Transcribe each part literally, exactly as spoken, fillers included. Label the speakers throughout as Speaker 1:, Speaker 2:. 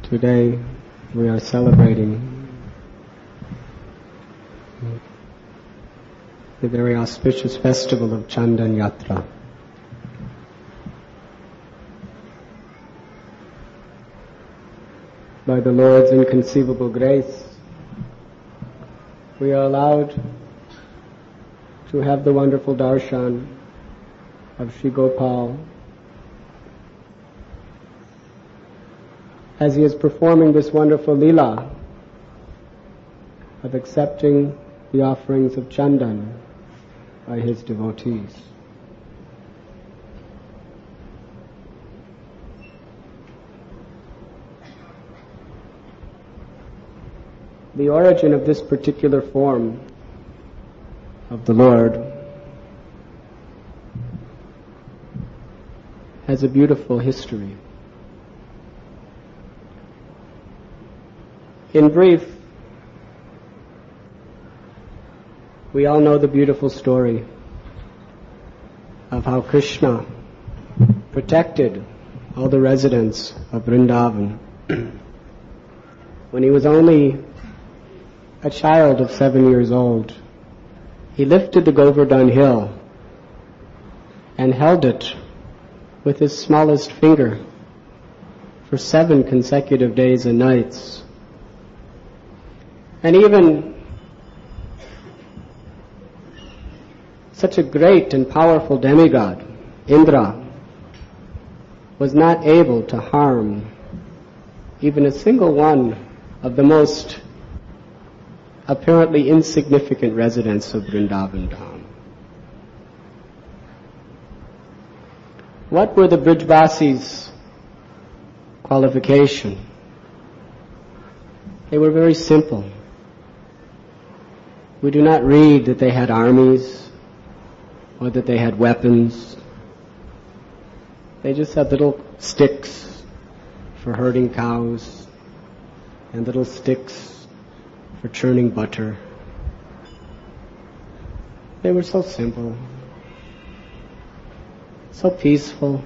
Speaker 1: Today we are celebrating the very auspicious festival of Chandan Yatra. By the Lord's inconceivable grace, we are allowed to have the wonderful darshan of Sri Gopal as he is performing this wonderful lila of accepting the offerings of Chandan by his devotees. The origin of this particular form of the Lord has a beautiful history. In brief, we all know the beautiful story of how Krishna protected all the residents of Vrindavan when he was only a child of seven years old. He lifted the Govardhan hill and held it with his smallest finger for seven consecutive days and nights. And even such a great and powerful demigod, Indra, was not able to harm even a single one of the most apparently insignificant residents of Vrindavan Dham. What were the Brijvasis' qualification? They were very simple. We do not read that they had armies or that they had weapons. They just had little sticks for herding cows and little sticks for churning butter. They were so simple, so peaceful.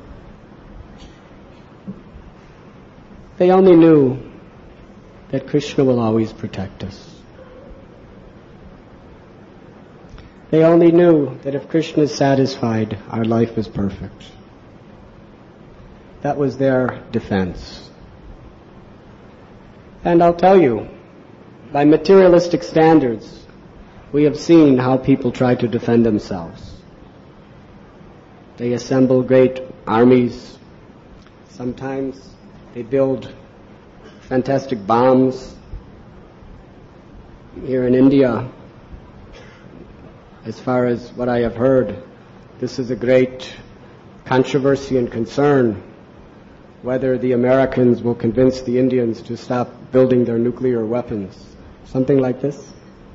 Speaker 1: They only knew that Krishna will always protect us. They only knew that if Krishna is satisfied, our life is perfect. That was their defense. And I'll tell you, by materialistic standards, we have seen how people try to defend themselves. They assemble great armies. Sometimes they build fantastic bombs. Here in India, as far as what I have heard, this is a great controversy and concern whether the Americans will convince the Indians to stop building their nuclear weapons. Something like this.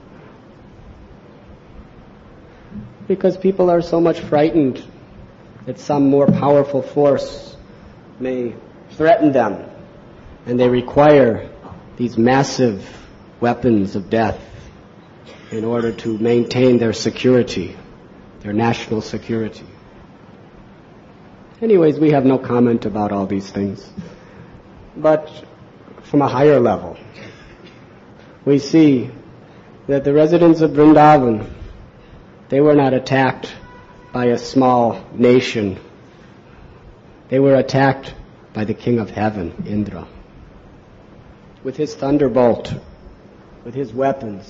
Speaker 1: Because people are so much frightened that some more powerful force may threaten them, and they require these massive weapons of death in order to maintain their security, their national security. Anyways, we have no comment about all these things. But from a higher level, we see that the residents of Vrindavan, they were not attacked by a small nation. They were attacked by the King of Heaven, Indra, with his thunderbolt, with his weapons.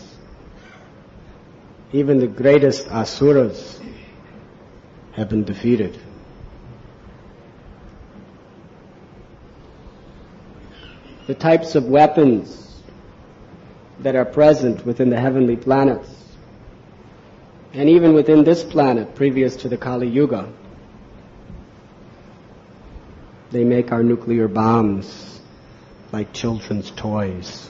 Speaker 1: Even the greatest asuras have been defeated. The types of weapons that are present within the heavenly planets, and even within this planet previous to the Kali Yuga, they make our nuclear bombs like children's toys.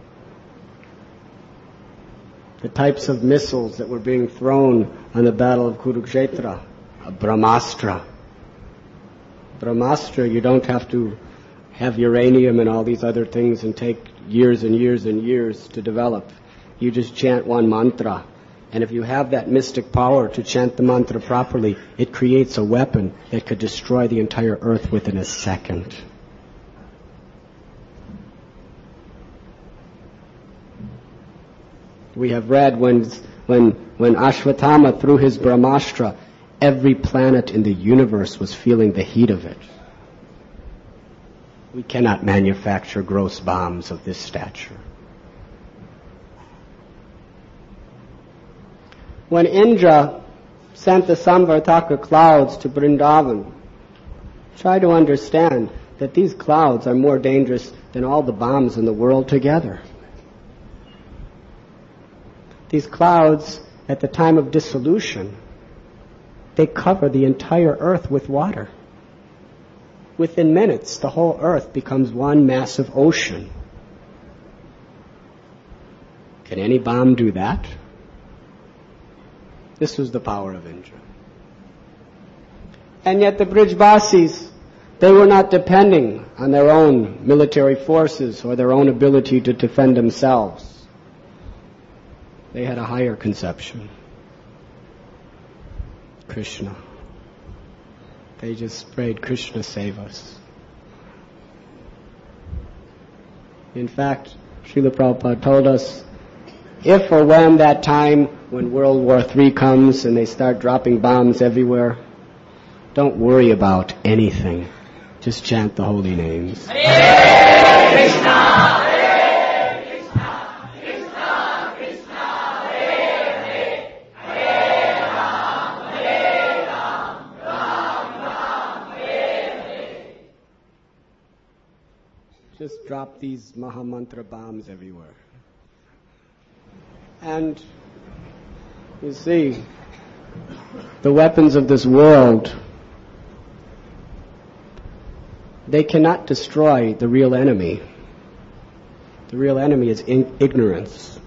Speaker 1: The types of missiles that were being thrown on the battle of Kurukshetra, a Brahmastra. Brahmastra, you don't have to have uranium and all these other things and take years and years and years to develop. You just chant one mantra, and if you have that mystic power to chant the mantra properly, it creates a weapon that could destroy the entire earth within a second. We have read when, when, when Ashwatthama threw his Brahmastra, every planet in the universe was feeling the heat of it. We cannot manufacture gross bombs of this stature. When Indra sent the Samvartaka clouds to Vrindavan, try to understand that these clouds are more dangerous than all the bombs in the world together. These clouds, at the time of dissolution, they cover the entire earth with water. Within minutes, the whole earth becomes one massive ocean. Can any bomb do that? This was the power of Indra. And yet the Brijbasis, they were not depending on their own military forces or their own ability to defend themselves. They had a higher conception. Krishna. They just prayed, Krishna save us. In fact, Srila Prabhupada told us, if or when that time when World War Three comes and they start dropping bombs everywhere, don't worry about anything. Just chant the holy names.
Speaker 2: Hare Krishna, Hare Krishna, Krishna Krishna, Hare Hare, Hare Ram, Hare Ram, Ram Ram, Hare Hare.
Speaker 1: Just drop these Mahamantra bombs everywhere. And you see, the weapons of this world, they cannot destroy the real enemy. The real enemy is in- ignorance.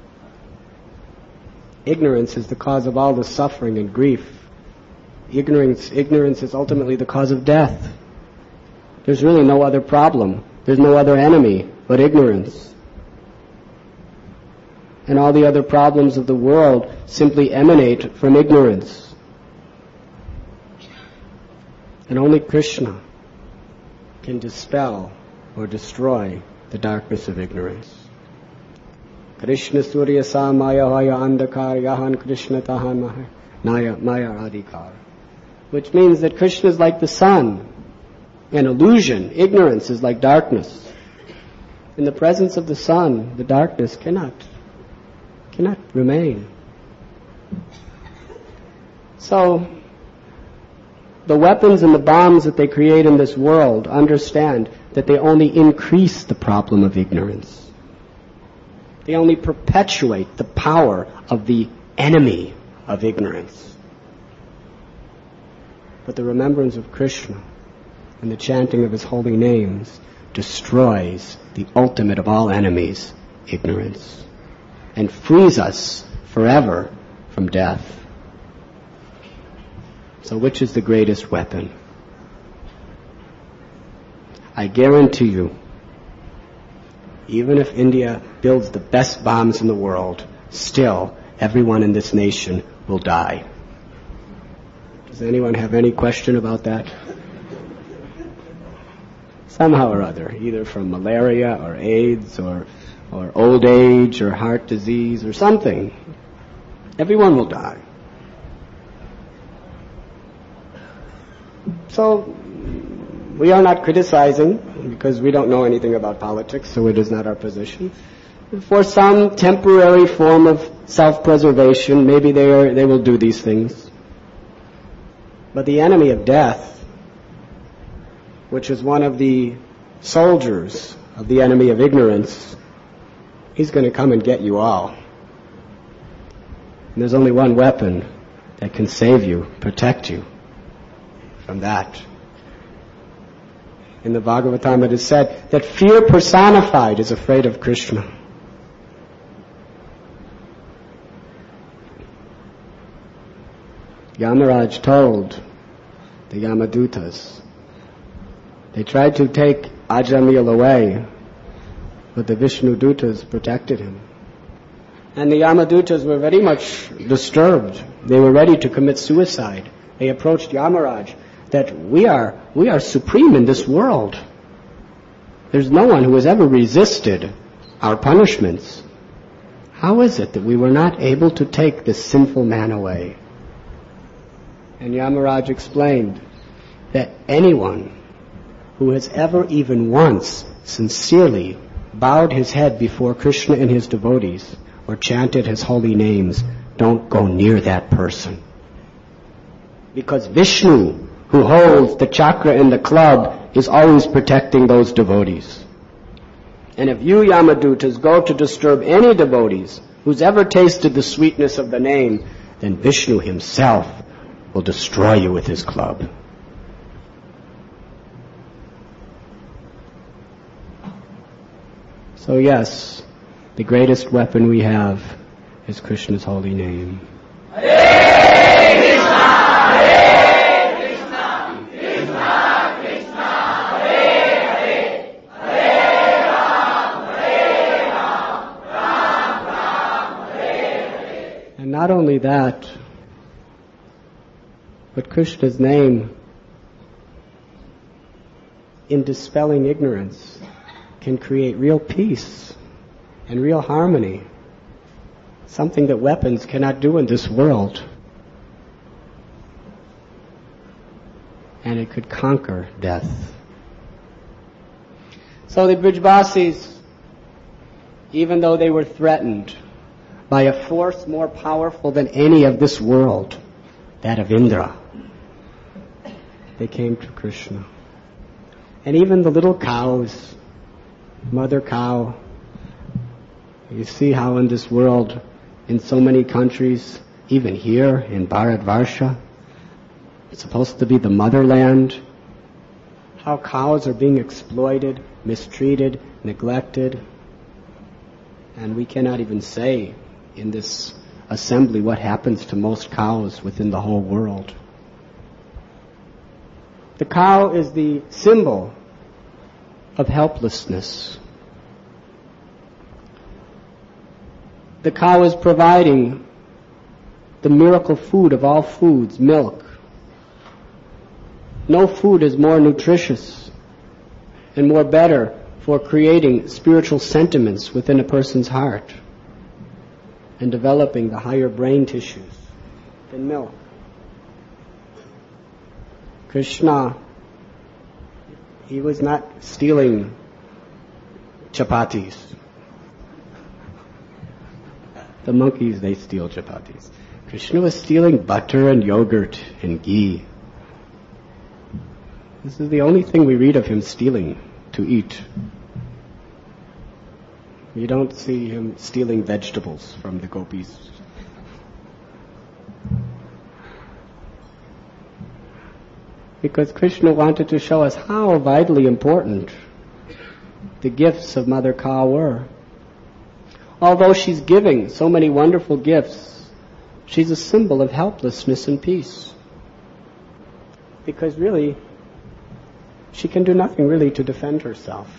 Speaker 1: Ignorance is the cause of all the suffering and grief. Ignorance, ignorance is ultimately the cause of death. There's really no other problem. There's no other enemy but ignorance. And all the other problems of the world simply emanate from ignorance. And only Krishna can dispel or destroy the darkness of ignorance. Krishna Surya Samaya Haya Andakar Yahan Krishna Tahan Maya Maya Adhikar. Which means that Krishna is like the sun. An illusion, ignorance is like darkness. In the presence of the sun, the darkness cannot cannot remain. So, the weapons and the bombs that they create in this world, understand that they only increase the problem of ignorance. They only perpetuate the power of the enemy of ignorance. But the remembrance of Krishna and the chanting of his holy names destroys the ultimate of all enemies, ignorance, and frees us forever from death. So which is the greatest weapon? I guarantee you, even if India builds the best bombs in the world, still everyone in this nation will die. Does anyone have any question about that? Somehow or other, either from malaria or AIDS or, or old age or heart disease or something. Everyone will die. So, we are not criticizing because we don't know anything about politics, so it is not our position. For some temporary form of self-preservation, maybe they are, they will do these things. But the enemy of death, which is one of the soldiers of the enemy of ignorance, he's going to come and get you all. And there's only one weapon that can save you, protect you from that. In the Bhagavatam it is said that fear personified is afraid of Krishna. Yamaraj told the Yamadutas, they tried to take Ajamil away, but the Vishnu Dutas protected him. And the Yamadutas were very much disturbed. They were ready to commit suicide. They approached Yamaraj that we are, we are supreme in this world. There's no one who has ever resisted our punishments. How is it that we were not able to take this sinful man away? And Yamaraj explained that anyone who has ever even once sincerely bowed his head before Krishna and his devotees or chanted his holy names, don't go near that person. Because Vishnu, who holds the chakra in the club, is always protecting those devotees. And if you, Yamadutas, go to disturb any devotees who's ever tasted the sweetness of the name, then Vishnu himself will destroy you with his club. So yes, the greatest weapon we have is Krishna's holy name.
Speaker 2: Hare Krishna, Hare Krishna, Krishna Krishna, Hare Hare, Hare Ram, Hare Ram, Ram Ram, Hare Hare.
Speaker 1: And not only that, but Krishna's name, in dispelling ignorance, can create real peace and real harmony, something that weapons cannot do in this world. And it could conquer death. So the Brijvasis, even though they were threatened by a force more powerful than any of this world, that of Indra, they came to Krishna. And even the little cows, mother cow, you see how in this world, in so many countries, even here in Bharatvarsha, it's supposed to be the motherland, how cows are being exploited, mistreated, neglected. And we cannot even say in this assembly what happens to most cows within the whole world. The cow is the symbol of helplessness. The cow is providing the miracle food of all foods, milk. No food is more nutritious and more better for creating spiritual sentiments within a person's heart and developing the higher brain tissues than milk. Krishna, he was not stealing chapatis. The monkeys, they steal chapatis. Krishna was stealing butter and yogurt and ghee. This is the only thing we read of him stealing to eat. You don't see him stealing vegetables from the gopis. Because Krishna wanted to show us how vitally important the gifts of Mother Cow were. Although she's giving so many wonderful gifts, she's a symbol of helplessness and peace. Because really, she can do nothing really to defend herself.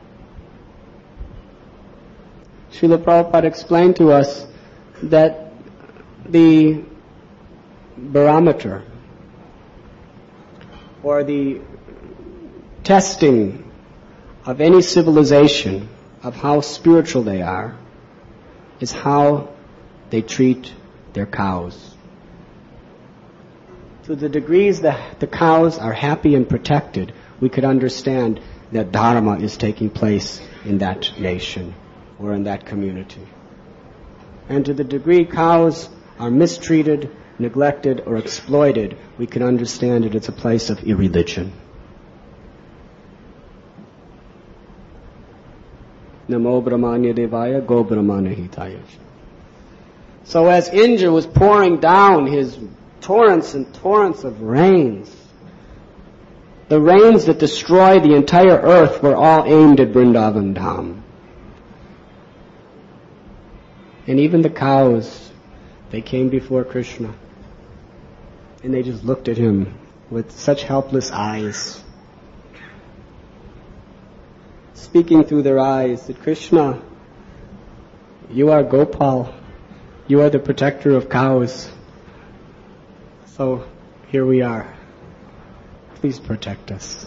Speaker 1: Srila Prabhupada explained to us that the barometer, or the testing of any civilization of how spiritual they are, is how they treat their cows. To the degrees that the cows are happy and protected, we could understand that dharma is taking place in that nation or in that community. And to the degree cows are mistreated, neglected, or exploited, we can understand that it's a place of irreligion. Namo Brahmanya Devaya Go Brahmana Hitaya. So as Indra was pouring down his torrents and torrents of rains, the rains that destroy the entire earth were all aimed at Vrindavan Dham. And even the cows, they came before Krishna. And they just looked at him with such helpless eyes, speaking through their eyes that, Krishna, you are Gopal. You are the protector of cows. So here we are. Please protect us.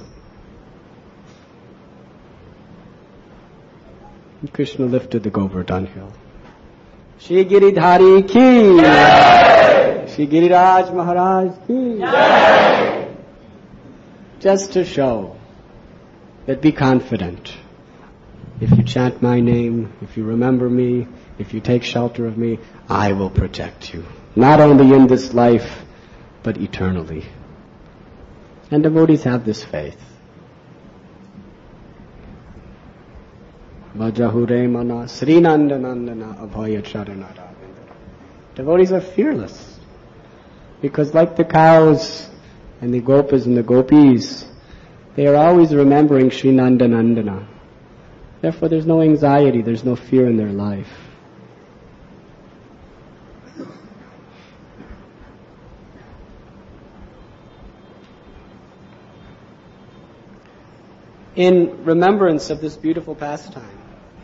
Speaker 1: And Krishna lifted the Govardhan hill. Shri Giridhari ki Jai. Shri Giriraj Maharaj ki Jai. Just to show that be confident. If you chant my name, if you remember me, if you take shelter of me, I will protect you. Not only in this life, but eternally. And devotees have this faith. Vajahure mana Srinandanandana abhaya charanara. Devotees are fearless. Because like the cows and the gopas and the gopis, they are always remembering Sri Nandanandana. Therefore there's no anxiety, there's no fear in their life. In remembrance of this beautiful pastime,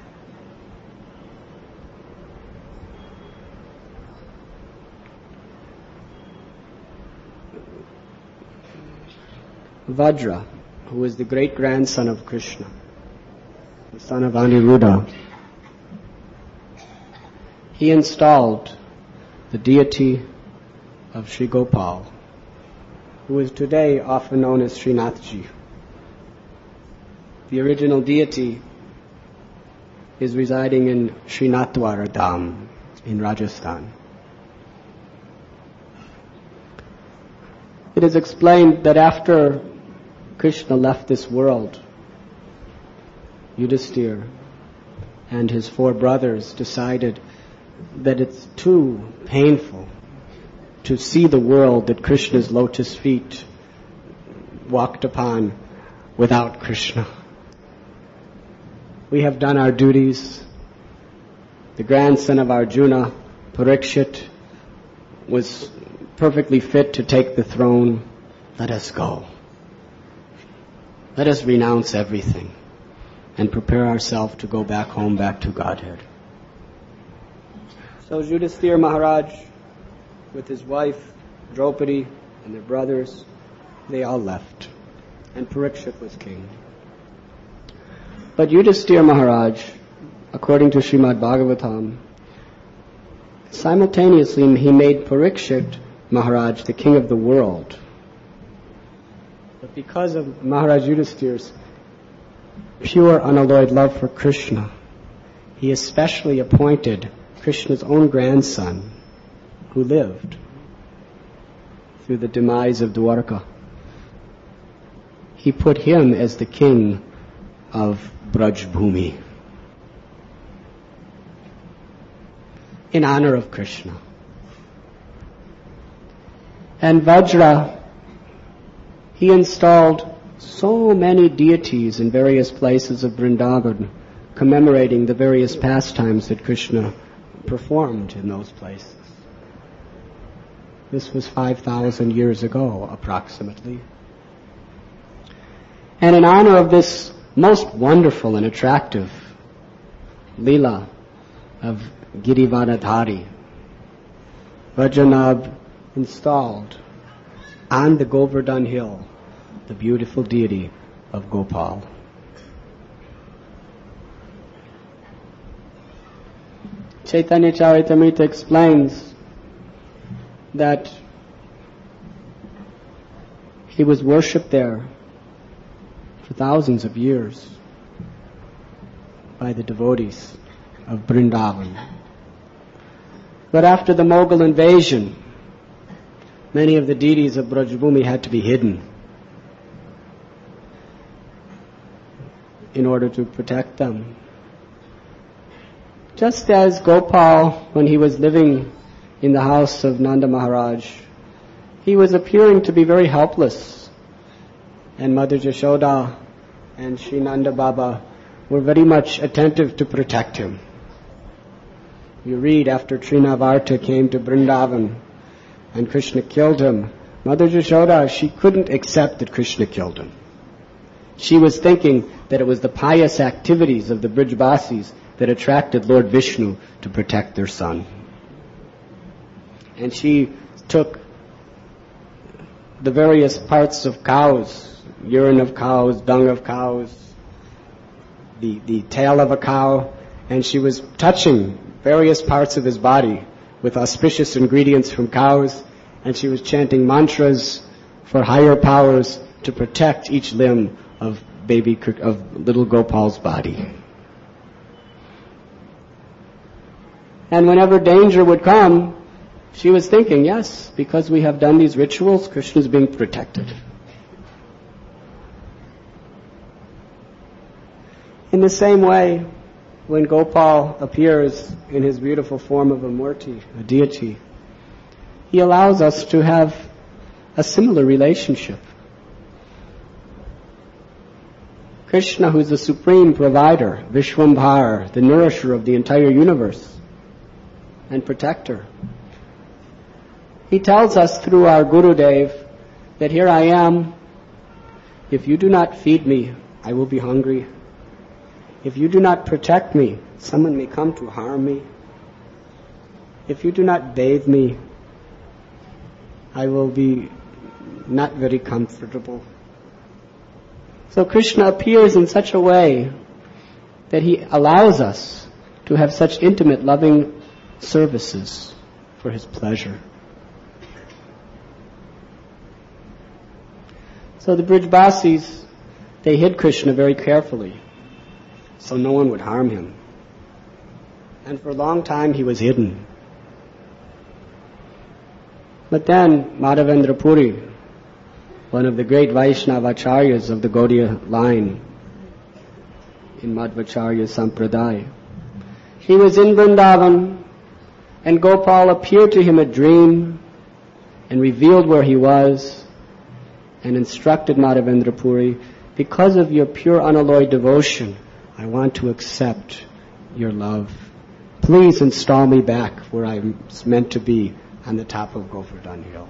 Speaker 1: Vajra, who was the great-grandson of Krishna, the son of Aniruddha, he installed the deity of Sri Gopal, who is today often known as Srinathji. The original deity is residing in Srinathwara Dham in Rajasthan. It is explained that after Krishna left this world, Yudhisthira and his four brothers decided that it's too painful to see the world that Krishna's lotus feet walked upon without Krishna. We have done our duties. The grandson of Arjuna, Parikshit, was perfectly fit to take the throne. Let us go. Let us renounce everything and prepare ourselves to go back home, back to Godhead. So Yudhisthira Maharaj, with his wife, Draupadi, and their brothers, they all left. And Parikshit was king. But Yudhisthira Maharaj, according to Srimad Bhagavatam, simultaneously he made Parikshit Maharaj the king of the world. But because of Maharaj Yudhisthira's pure unalloyed love for Krishna, he especially appointed Krishna's own grandson, who lived through the demise of Dwarka. He put him as the king of Braj Bhumi in honor of Krishna. And Vajra, he installed so many deities in various places of Vrindavan, commemorating the various pastimes that Krishna performed in those places. This was five thousand years ago, approximately. And in honor of this most wonderful and attractive Leela of Girivardhari, Vajranabh installed on the Govardhan hill the beautiful deity of Gopal. Chaitanya Charitamrita explains that he was worshipped there for thousands of years by the devotees of Vrindavan. But after the Mughal invasion, many of the deities of Brajbhumi had to be hidden in order to protect them. Just as Gopal, when he was living in the house of Nanda Maharaj, he was appearing to be very helpless. And Mother Jashoda and Sri Nanda Baba were very much attentive to protect him. You read, after Trinavarta came to Vrindavan and Krishna killed him, Mother Jashoda, she couldn't accept that Krishna killed him. She was thinking that it was the pious activities of the Brijbasis that attracted Lord Vishnu to protect their son. And she took the various parts of cows, urine of cows, dung of cows, the, the tail of a cow, and she was touching various parts of his body with auspicious ingredients from cows, and she was chanting mantras for higher powers to protect each limb of baby, of little Gopal's body. And whenever danger would come, she was thinking, yes, because we have done these rituals, Krishna is being protected. In the same way, when Gopal appears in his beautiful form of a murti, a deity, he allows us to have a similar relationship. Krishna, who is the supreme provider, Vishwambhar, the nourisher of the entire universe and protector, he tells us through our Gurudev that here I am. If you do not feed me, I will be hungry. If you do not protect me, someone may come to harm me. If you do not bathe me, I will be not very comfortable. So Krishna appears in such a way that he allows us to have such intimate, loving services for his pleasure. So the Brijbasis, they hid Krishna very carefully, so no one would harm him. And for a long time he was hidden. But then Madhavendra Puri, one of the great Vaishnavacharyas of the Gaudiya line in Madhvacharya Sampradaya, he was in Vrindavan, and Gopal appeared to him a dream and revealed where he was and instructed Madhavendra Puri, because of your pure unalloyed devotion, I want to accept your love. Please install me back where I'm meant to be, on the top of Govardhan Hill.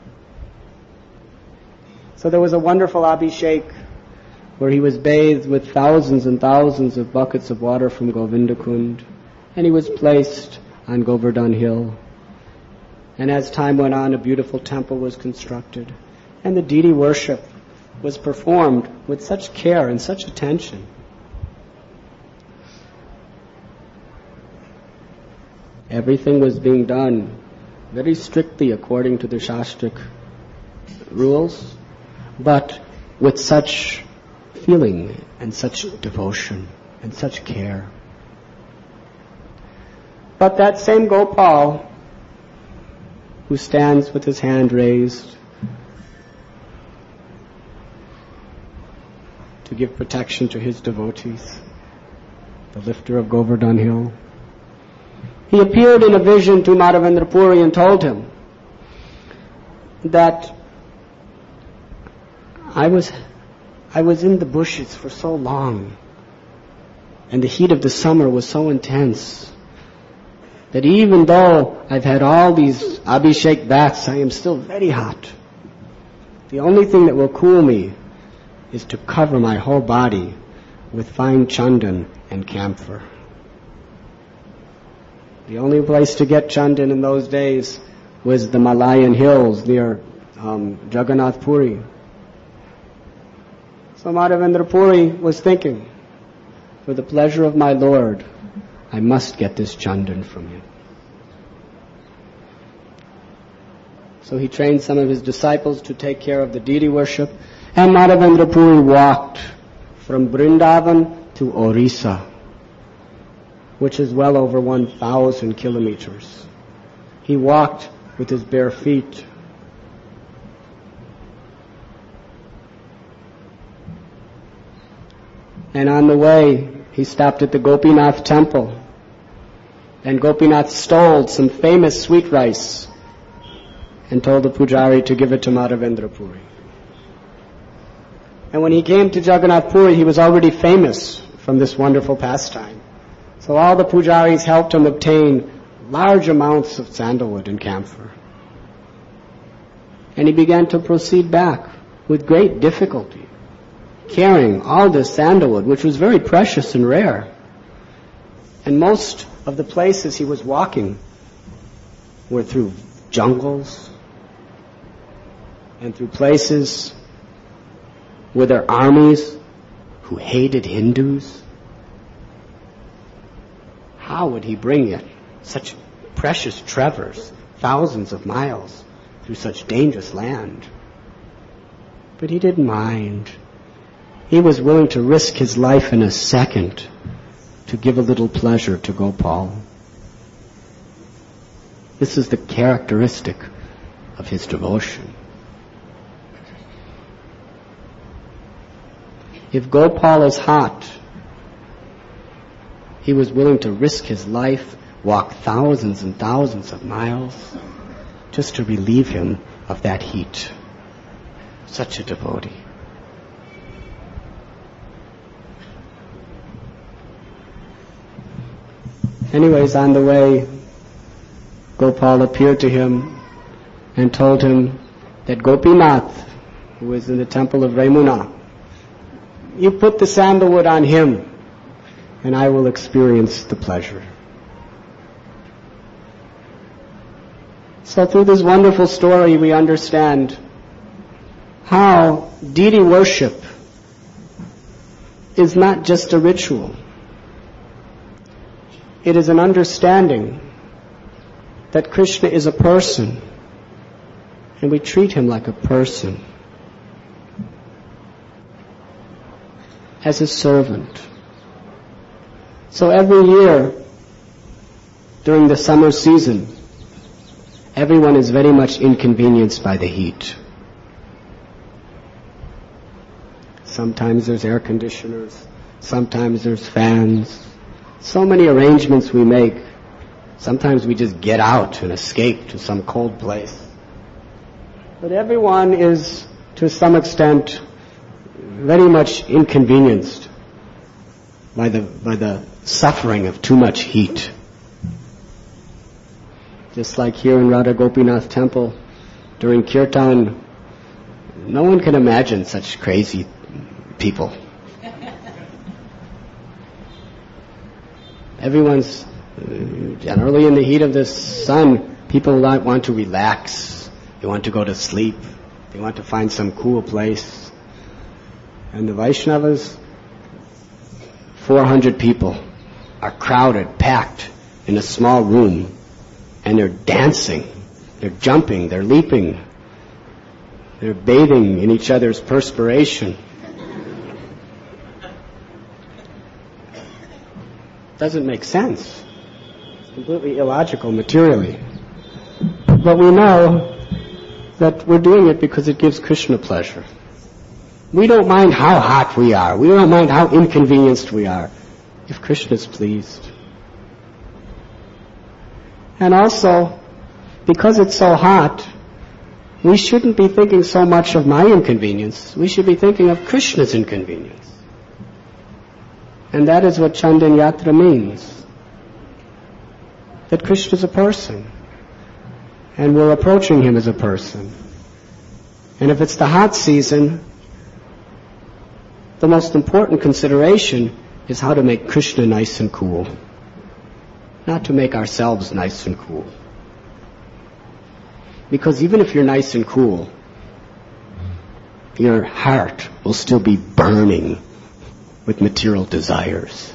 Speaker 1: So there was a wonderful Abhishek where he was bathed with thousands and thousands of buckets of water from Govindakund, and he was placed on Govardhan Hill. And as time went on, a beautiful temple was constructed, and the deity worship was performed with such care and such attention. Everything was being done very strictly according to the Shastric rules, but with such feeling and such devotion and such care. But that same Gopal, who stands with his hand raised to give protection to his devotees, the lifter of Govardhan Hill, he appeared in a vision to Madhavendra Puri and told him that I was, I was in the bushes for so long, and the heat of the summer was so intense that even though I've had all these Abhishek baths, I am still very hot. The only thing that will cool me is to cover my whole body with fine chandan and camphor. The only place to get chandan in those days was the Malayan hills near um, Jagannath Puri. So Madhavendra Puri was thinking, for the pleasure of my Lord, I must get this chandan from you. So he trained some of his disciples to take care of the deity worship, and Madhavendra Puri walked from Vrindavan to Orissa, which is well over one thousand kilometers. He walked with his bare feet. And on the way, he stopped at the Gopinath temple, and Gopinath stole some famous sweet rice and told the pujari to give it to Madhavendra Puri. And when he came to Jagannath Puri, he was already famous from this wonderful pastime. So all the pujaris helped him obtain large amounts of sandalwood and camphor. And he began to proceed back with great difficulty, carrying all this sandalwood, which was very precious and rare. And most of the places he was walking were through jungles and through places where there are armies who hated Hindus. How would he bring it such precious treasures, thousands of miles through such dangerous land. But he didn't mind. He was willing to risk his life in a second to give a little pleasure to Gopal. This is the characteristic of his devotion. If Gopal is hot, he was willing to risk his life, walk thousands and thousands of miles, just to relieve him of that heat. Such a devotee. Anyways, on the way, Gopal appeared to him and told him that Gopinath, who is in the temple of Remuna, you put the sandalwood on him, and I will experience the pleasure. So through this wonderful story, we understand how deity worship is not just a ritual. It is an understanding that Krishna is a person, and we treat him like a person, as his servant. So every year, during the summer season, everyone is very much inconvenienced by the heat. Sometimes there's air conditioners, sometimes there's fans. So many arrangements we make. Sometimes we just get out and escape to some cold place. But everyone is, to some extent, very much inconvenienced by the, by the suffering of too much heat. Just like here in Radha Gopinath temple, during kirtan, no one can imagine such crazy people. Everyone's generally in the heat of the sun. People want to relax. They want to go to sleep. They want to find some cool place. And the Vaishnavas, four hundred people, are crowded, packed in a small room, and they're dancing, they're jumping, they're leaping, they're bathing in each other's perspiration. Doesn't make sense. It's completely illogical materially. But we know that we're doing it because it gives Krishna pleasure. We don't mind how hot we are. We don't mind how inconvenienced we are, if Krishna is pleased. And also, because it's so hot, we shouldn't be thinking so much of my inconvenience. We should be thinking of Krishna's inconvenience. And that is what Chandan Yatra means. That Krishna is a person. And we're approaching him as a person. And if it's the hot season, the most important consideration is how to make Krishna nice and cool. Not to make ourselves nice and cool. Because even if you're nice and cool, your heart will still be burning with material desires.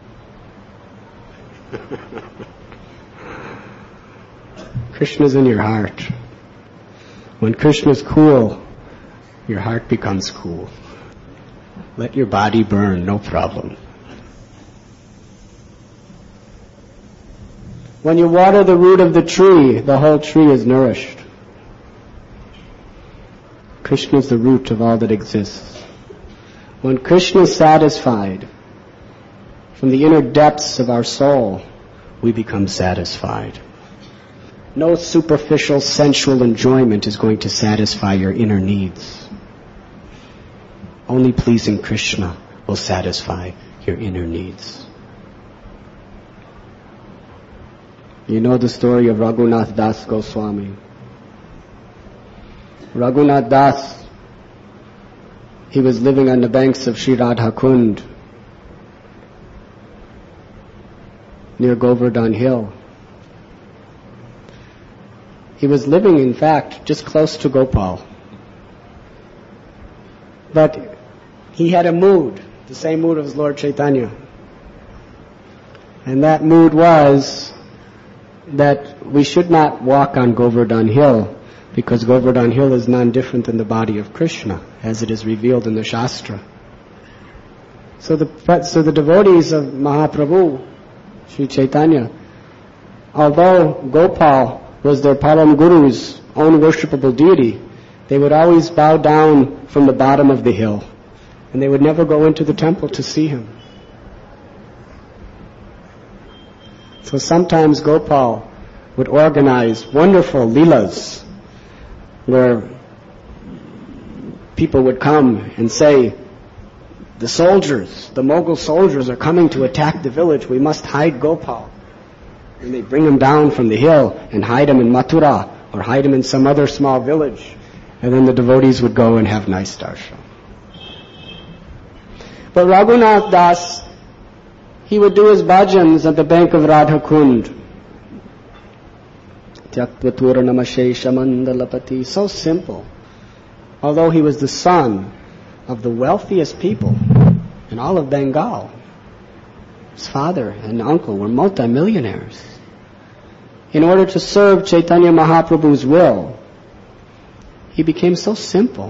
Speaker 1: Krishna's in your heart. When Krishna's cool, your heart becomes cool. Let your body burn, no problem. When you water the root of the tree, the whole tree is nourished. Krishna is the root of all that exists. When Krishna is satisfied, from the inner depths of our soul, we become satisfied. No superficial sensual enjoyment is going to satisfy your inner needs. Only pleasing Krishna will satisfy your inner needs. You know the story of Raghunath Das Goswami. Raghunath Das, he was living on the banks of Sri Radha Kund near Govardhan Hill. He was living, in fact, just close to Gopal. But he had a mood, the same mood as Lord Chaitanya. And that mood was that we should not walk on Govardhan Hill, because Govardhan Hill is none different than the body of Krishna, as it is revealed in the Shastra. So the, so the devotees of Mahaprabhu, Sri Chaitanya, although Gopal was their Param Guru's own worshipable deity, they would always bow down from the bottom of the hill, and they would never go into the temple to see him. So sometimes Gopal would organize wonderful leelas where people would come and say, the soldiers, the Mughal soldiers are coming to attack the village, we must hide Gopal. And they'd bring him down from the hill and hide him in Mathura or hide him in some other small village. And then the devotees would go and have nice darshan. But Raghunath Das, he would do his bhajans at the bank of Radha Kund. Tyaktvatura namashesha mandalapati. So simple. Although he was the son of the wealthiest people in all of Bengal. His father and uncle were multimillionaires. In order to serve Chaitanya Mahaprabhu's will, he became so simple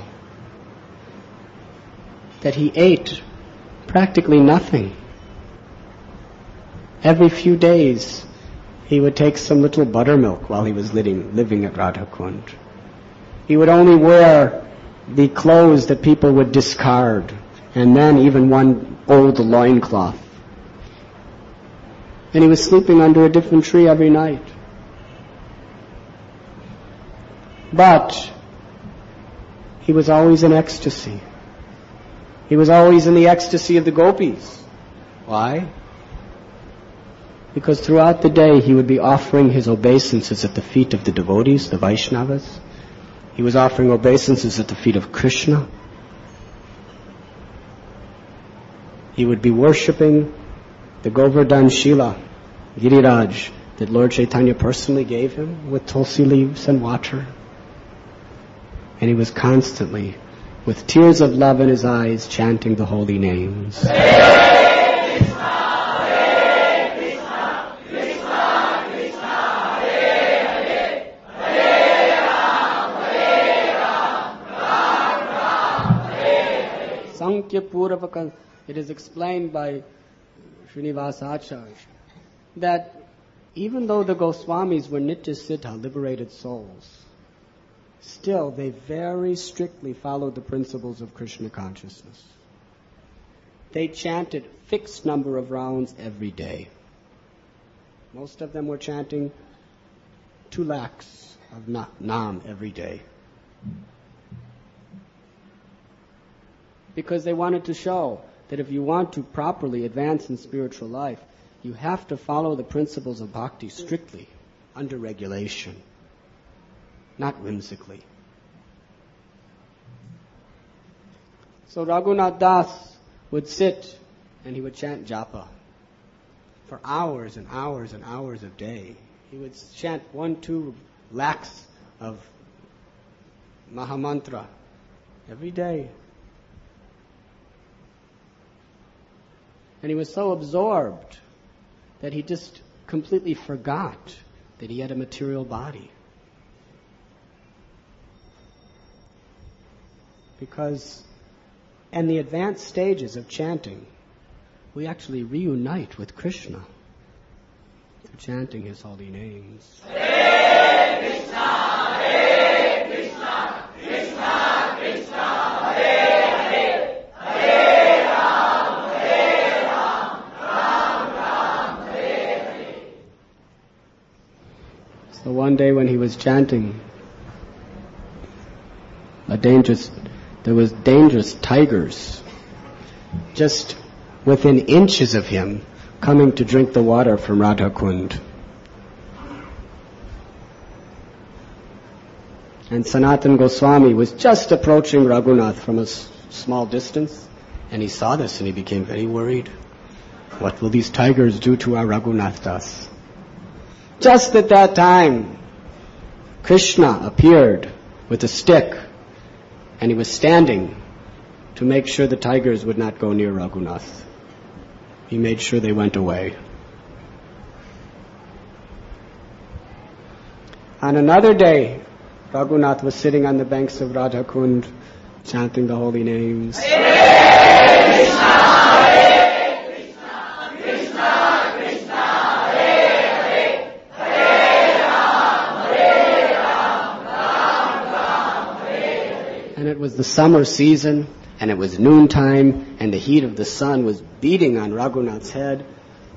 Speaker 1: that he ate practically nothing. Every few days, he would take some little buttermilk while he was living, living at Radha Kund. He would only wear the clothes that people would discard, and then even one old loincloth. And he was sleeping under a different tree every night. But he was always in ecstasy. He was always in the ecstasy of the gopis. Why? Because throughout the day he would be offering his obeisances at the feet of the devotees, the Vaishnavas. He was offering obeisances at the feet of Krishna. He would be worshipping the Govardhan Shila, Giriraj, that Lord Chaitanya personally gave him with tulsi leaves and water. And he was constantly, with tears of love in his eyes, chanting the holy names.
Speaker 2: Hare Krishna, Hare Krishna, Krishna Krishna, Hare Hare, Hare Ram, Hare Ram, Ram Ram, Hare Hare.
Speaker 1: Sankhya Puravaka, it is explained by Srinivasa Acharya that even though the Goswamis were Nitya Siddha, liberated souls, still they very strictly followed the principles of Krishna consciousness. They chanted fixed number of rounds every day. Most of them were chanting two lakhs of na- Nam every day. Because they wanted to show that if you want to properly advance in spiritual life, you have to follow the principles of bhakti strictly, under regulation, not whimsically. So Raghunath Das would sit and he would chant japa for hours and hours and hours of day. He would chant one, two lakhs of Mahamantra every day. And he was so absorbed that he just completely forgot that he had a material body. Because in the advanced stages of chanting, we actually reunite with Krishna through chanting his holy names.
Speaker 2: Hare Krishna, Hare Krishna, Krishna Krishna, Hare Hare, Hare Ram, Hare Ram, Ram Ram, Hare Hare.
Speaker 1: So one day when he was chanting, a dangerous, there was dangerous tigers just within inches of him coming to drink the water from Radha Kund. And Sanatan Goswami was just approaching Raghunath from a s- small distance, and he saw this and he became very worried. What will these tigers do to our Raghunath Das? Just at that time, Krishna appeared with a stick, and he was standing to make sure the tigers would not go near Raghunath. He made sure they went away. On another day, Raghunath was sitting on the banks of Radha Kund, chanting the holy names.
Speaker 2: Hare Krishna, Hare Krishna, Krishna Krishna, Hare Hare, Hare Ram, Hare Ram, Ram Ram, Hare Hare.
Speaker 1: And it was the summer season, and it was noontime, and the heat of the sun was beating on Raghunath's head.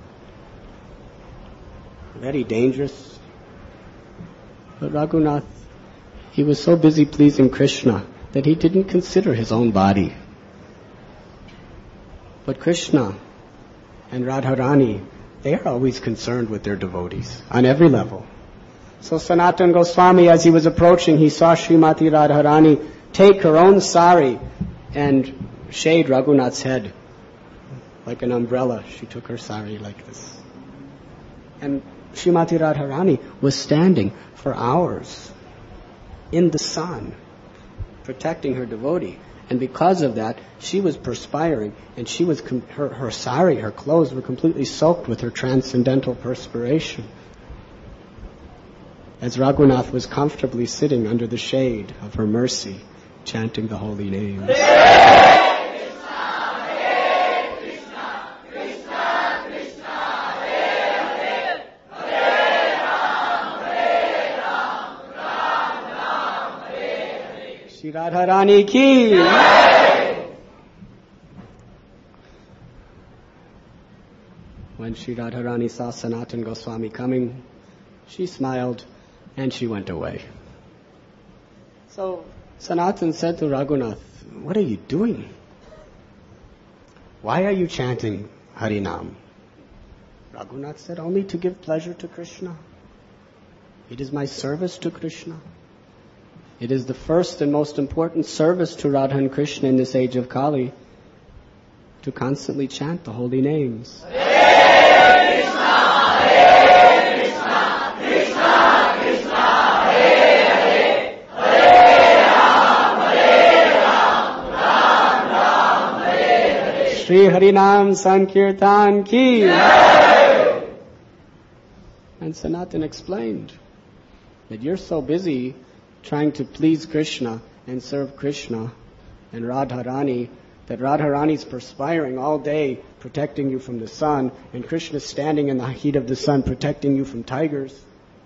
Speaker 1: Very dangerous. But Raghunath, he was so busy pleasing Krishna that he didn't consider his own body. But Krishna and Radharani, they are always concerned with their devotees on every level. So Sanatana Goswami, as he was approaching, he saw Srimati Radharani take her own sari and shade Raghunath's head like an umbrella. She took her sari like this. And Srimati Radharani was standing for hours in the sun, protecting her devotee. And because of that, she was perspiring, and she was com- her, her sari, her clothes were completely soaked with her transcendental perspiration. As Raghunath was comfortably sitting under the shade of her mercy, chanting the holy names. Shri Radharani ki. When Shri Radharani saw Sanatana Goswami coming, she smiled and she went away. So Sanatana said to Raghunath, "What are you doing? Why are you chanting Harinam?" Raghunath said, "Only to give pleasure to Krishna. It is my service to Krishna. It is the first and most important service to Radha and Krishna in this age of Kali, to constantly chant the holy names."
Speaker 2: Hare Krishna, Hare Krishna, Krishna Krishna, Hare Hare, Hare Ram, Hare Ram, Ram Ram, Hare Hare.
Speaker 1: Shri Harinam Sankirtan ki. And Sanatana explained that you're so busy trying to please Krishna and serve Krishna and Radharani, that Radharani's perspiring all day protecting you from the sun, and Krishna's standing in the heat of the sun protecting you from tigers.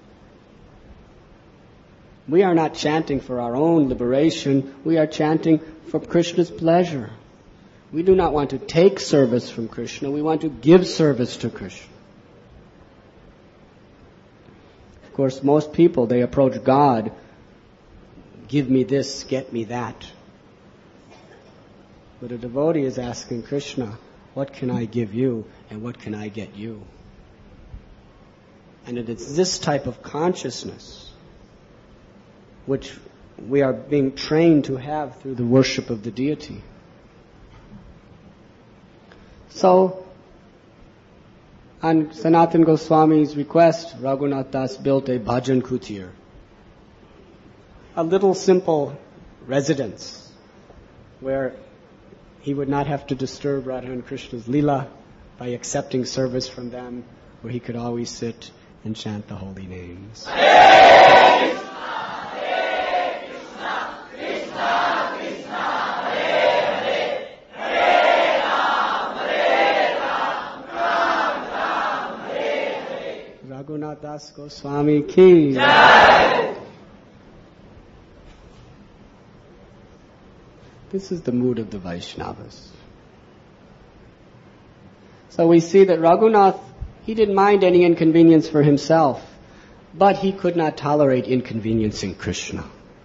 Speaker 1: We are not chanting for our own liberation, we are chanting for Krishna's pleasure. We do not want to take service from Krishna, we want to give service to Krishna. Of course, most people, they approach God, give me this, get me that. But a devotee is asking Krishna, what can I give you and what can I get you? And it is this type of consciousness which we are being trained to have through the worship of the deity. So, on Sanatana Goswami's request, Raghunath Das built a bhajan kutir, a little simple residence where he would not have to disturb Radha and Krishna's lila by accepting service from them, where he could always sit and chant the holy names.
Speaker 2: Hare Krishna, Hare Krishna, Krishna Krishna, Hare Hare, Hare Ram, Hare Ram, Ram Ram, Hare Hare.
Speaker 1: Raghunath Das Goswami ki.
Speaker 2: Jai.
Speaker 1: This is the mood of the Vaishnavas. So we see that Raghunath, he didn't mind any inconvenience for himself, but he could not tolerate inconveniencing Krishna.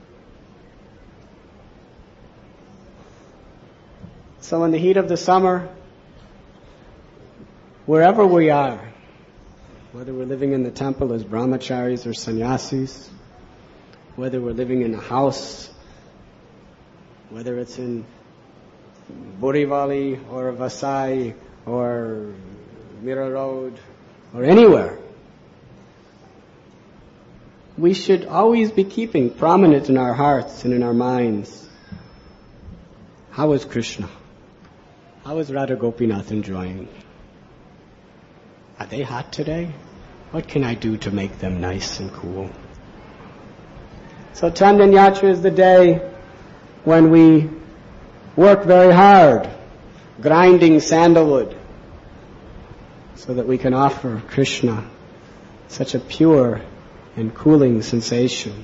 Speaker 1: So in the heat of the summer, wherever we are, whether we're living in the temple as brahmacharis or sannyasis, whether we're living in a house, whether it's in Borivali or Vasai or Mira Road or anywhere, we should always be keeping prominent in our hearts and in our minds, how is Krishna? How is Radha Gopinath enjoying? Are they hot today? What can I do to make them nice and cool? So Chandan Yatra is the day when we work very hard, grinding sandalwood, so that we can offer Krishna such a pure and cooling sensation.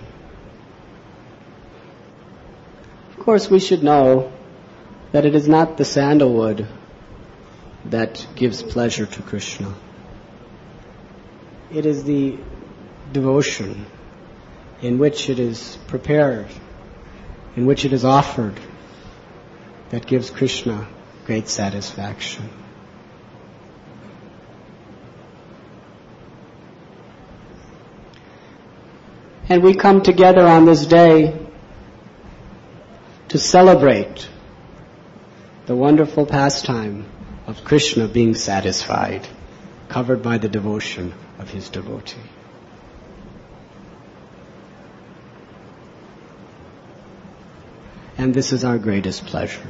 Speaker 1: Of course, we should know that it is not the sandalwood that gives pleasure to Krishna. It is the devotion in which it is prepared, in which it is offered, that gives Krishna great satisfaction. And we come together on this day to celebrate the wonderful pastime of Krishna being satisfied, covered by the devotion of his devotee. And this is our greatest pleasure.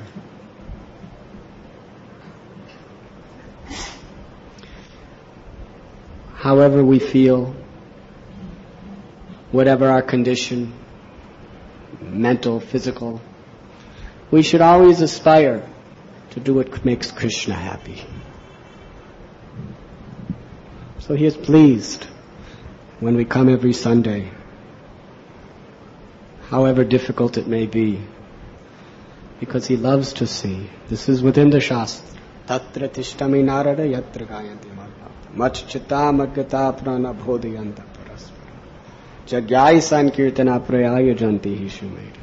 Speaker 1: However we feel, whatever our condition, mental, physical, we should always aspire to do what makes Krishna happy. So he is pleased when we come every Sunday, however difficult it may be, because he loves to see. This is within the Shastra. Tatra tishtami narada yatra gayanti margata machchita magata prana bodhiyanta paraspara jagyai sankirtana prayaya janti hi shumedis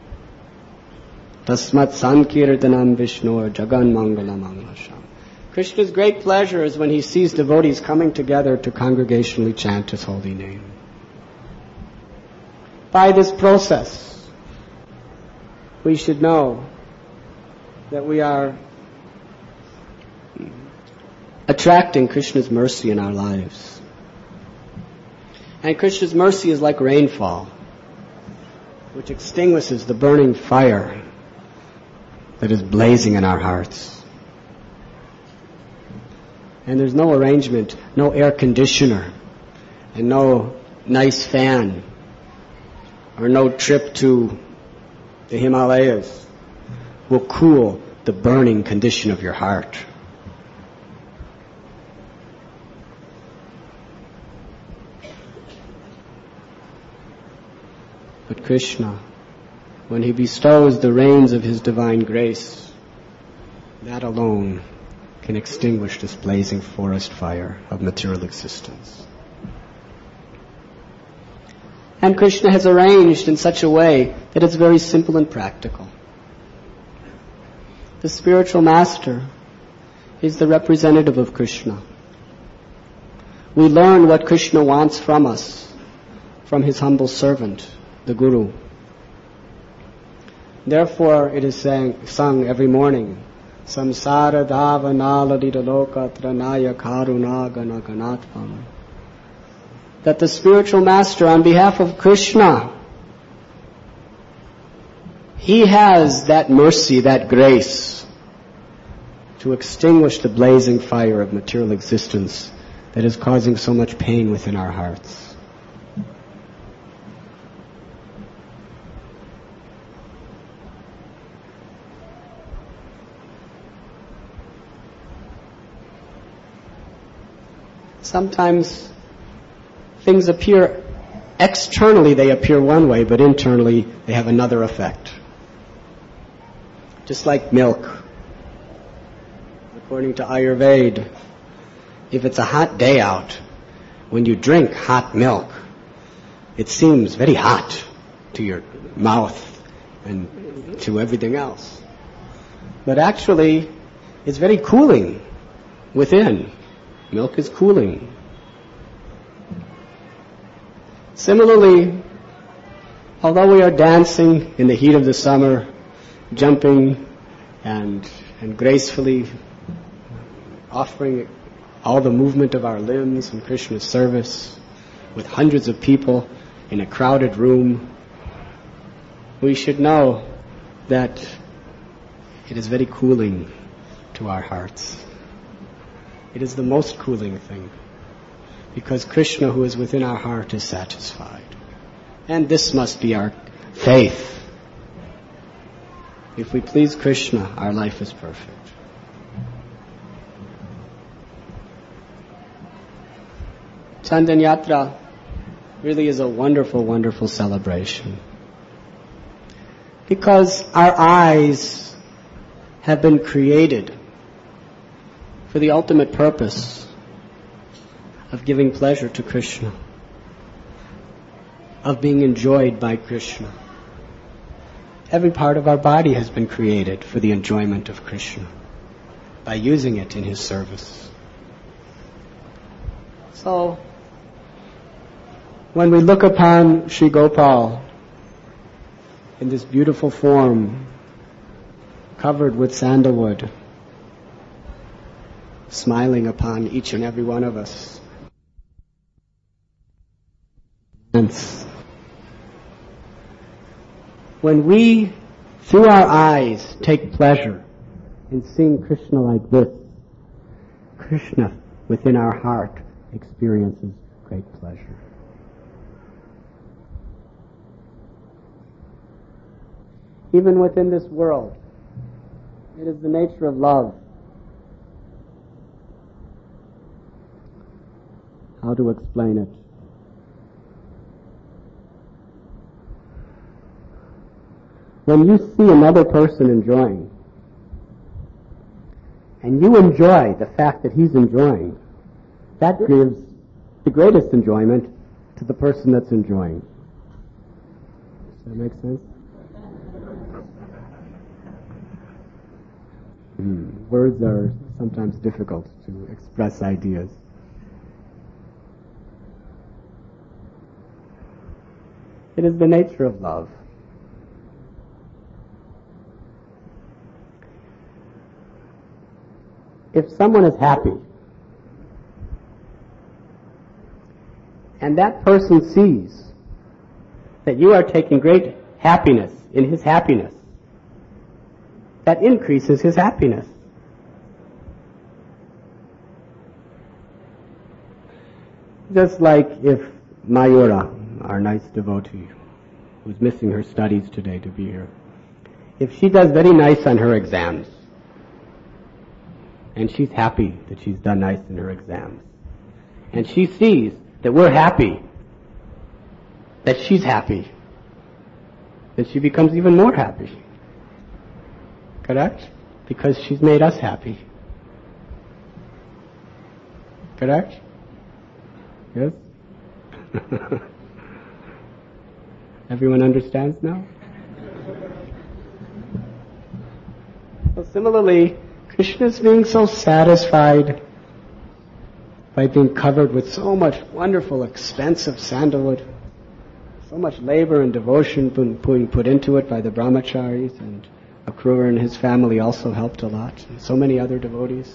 Speaker 1: tasmat sankirtanam vishnur jagan mangala mangalasham. Krishna's great pleasure is when he sees devotees coming together to congregationally chant his holy name. By this process, we should know that we are attracting Krishna's mercy in our lives. And Krishna's mercy is like rainfall, which extinguishes the burning fire that is blazing in our hearts. And there's no arrangement, no air conditioner, and no nice fan, or no trip to the Himalayas will cool the burning condition of your heart. But Krishna, when he bestows the rains of his divine grace, that alone can extinguish this blazing forest fire of material existence. And Krishna has arranged in such a way that it's very simple and practical. The spiritual master is the representative of Krishna. We learn what Krishna wants from us, from his humble servant, the Guru. Therefore, it is sang, sung every morning, Samsara dava naladita loka tranaya karuna gana ganatvam. That the spiritual master, on behalf of Krishna, he has that mercy, that grace, to extinguish the blazing fire of material existence that is causing so much pain within our hearts. Sometimes things appear, externally they appear one way, but internally they have another effect. Just like milk. According to Ayurveda, if it's a hot day out, when you drink hot milk, it seems very hot to your mouth and to everything else. But actually, it's very cooling within. Milk is cooling. Similarly, although we are dancing in the heat of the summer, jumping and, and gracefully offering all the movement of our limbs in Krishna's service with hundreds of people in a crowded room, we should know that it is very cooling to our hearts. It is the most cooling thing, because Krishna, who is within our heart, is satisfied. And this must be our faith. If we please Krishna, our life is perfect. Chandan Yatra really is a wonderful, wonderful celebration. Because our eyes have been created for the ultimate purpose of giving pleasure to Krishna, of being enjoyed by Krishna. Every part of our body has been created for the enjoyment of Krishna, by using it in His service. So, when we look upon Sri Gopal in this beautiful form, covered with sandalwood, smiling upon each and every one of us, when we, through our eyes, take pleasure in seeing Krishna like this, Krishna within our heart experiences great pleasure. Even within this world, it is the nature of love. How to explain it? When you see another person enjoying, and you enjoy the fact that he's enjoying, that gives the greatest enjoyment to the person that's enjoying. Does that make sense? Mm. Words are sometimes difficult to express ideas. It is the nature of love. If someone is happy, and that person sees that you are taking great happiness in his happiness, that increases his happiness. Just like if Mayura, our nice devotee, who's missing her studies today to be here, if she does very nice on her exams, and she's happy that she's done nice in her exams, and she sees that we're happy, that she's happy, then she becomes even more happy. Correct? Because she's made us happy. Correct? Yes? Everyone understands now? Well, similarly, Krishna is being so satisfied by being covered with so much wonderful, expensive sandalwood, so much labor and devotion being put into it by the brahmacharis, and Akrura and his family also helped a lot, and so many other devotees.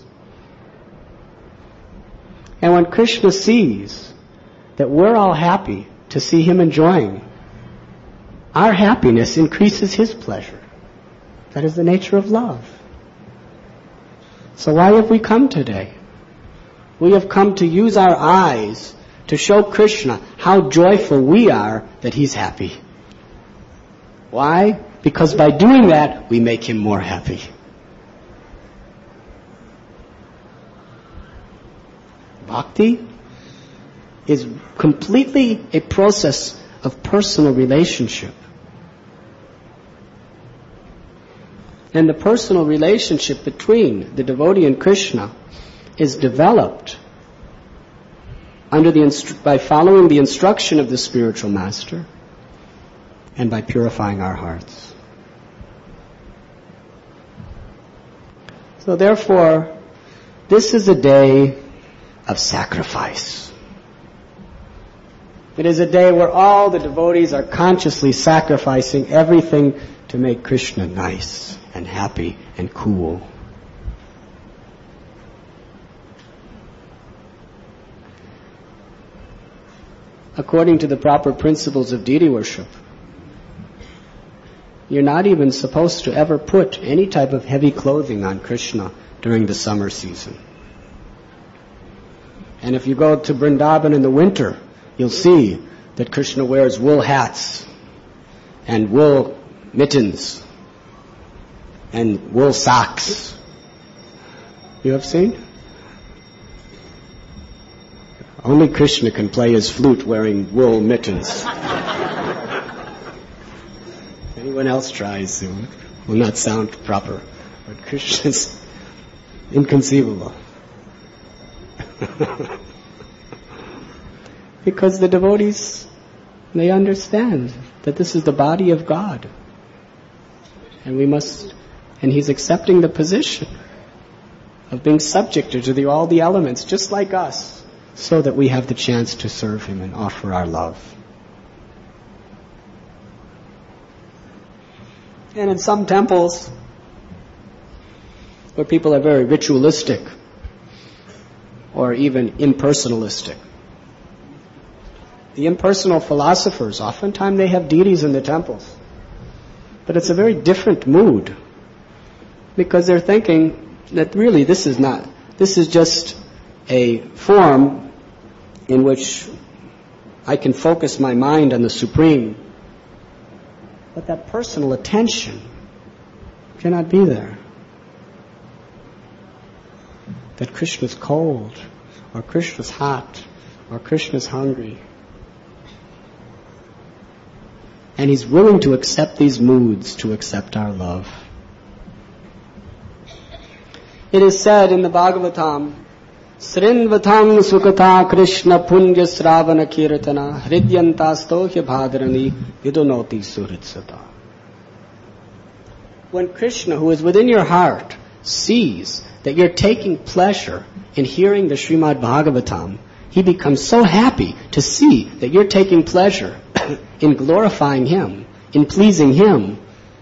Speaker 1: And when Krishna sees that we're all happy to see him enjoying, our happiness increases his pleasure. That is the nature of love. So why have we come today? We have come to use our eyes to show Krishna how joyful we are that he's happy. Why? Because by doing that, we make him more happy. Bhakti is completely a process of personal relationship. And the personal relationship between the devotee and Krishna is developed under the instru- by following the instruction of the spiritual master and by purifying our hearts. So therefore, this is a day of sacrifice. It is a day where all the devotees are consciously sacrificing everything to make Krishna nice and happy and cool. According to the proper principles of deity worship, you're not even supposed to ever put any type of heavy clothing on Krishna during the summer season. And if you go to Vrindavan in the winter, you'll see that Krishna wears wool hats and wool mittens and wool socks. You have seen? Only Krishna can play his flute wearing wool mittens. Anyone else tries, it will not sound proper. But Krishna's inconceivable. Because the devotees, they understand that this is the body of God. And we must, and he's accepting the position of being subjected to the, all the elements, just like us, so that we have the chance to serve him and offer our love. And in some temples, where people are very ritualistic, or even impersonalistic, the impersonal philosophers, oftentimes they have deities in the temples. But it's a very different mood, because they're thinking that really this is not, this is just a form in which I can focus my mind on the Supreme. But that personal attention cannot be there. That Krishna's cold, or Krishna's hot, or Krishna's hungry. And he's willing to accept these moods to accept our love. It is said in the Bhagavatam, Srinvatam sukata Krishna punja sravana kirtana hridyantastohya bhadrani vidunoti suritsata. When Krishna, who is within your heart, sees that you're taking pleasure in hearing the Srimad Bhagavatam, he becomes so happy to see that you're taking pleasure in glorifying him, in pleasing him,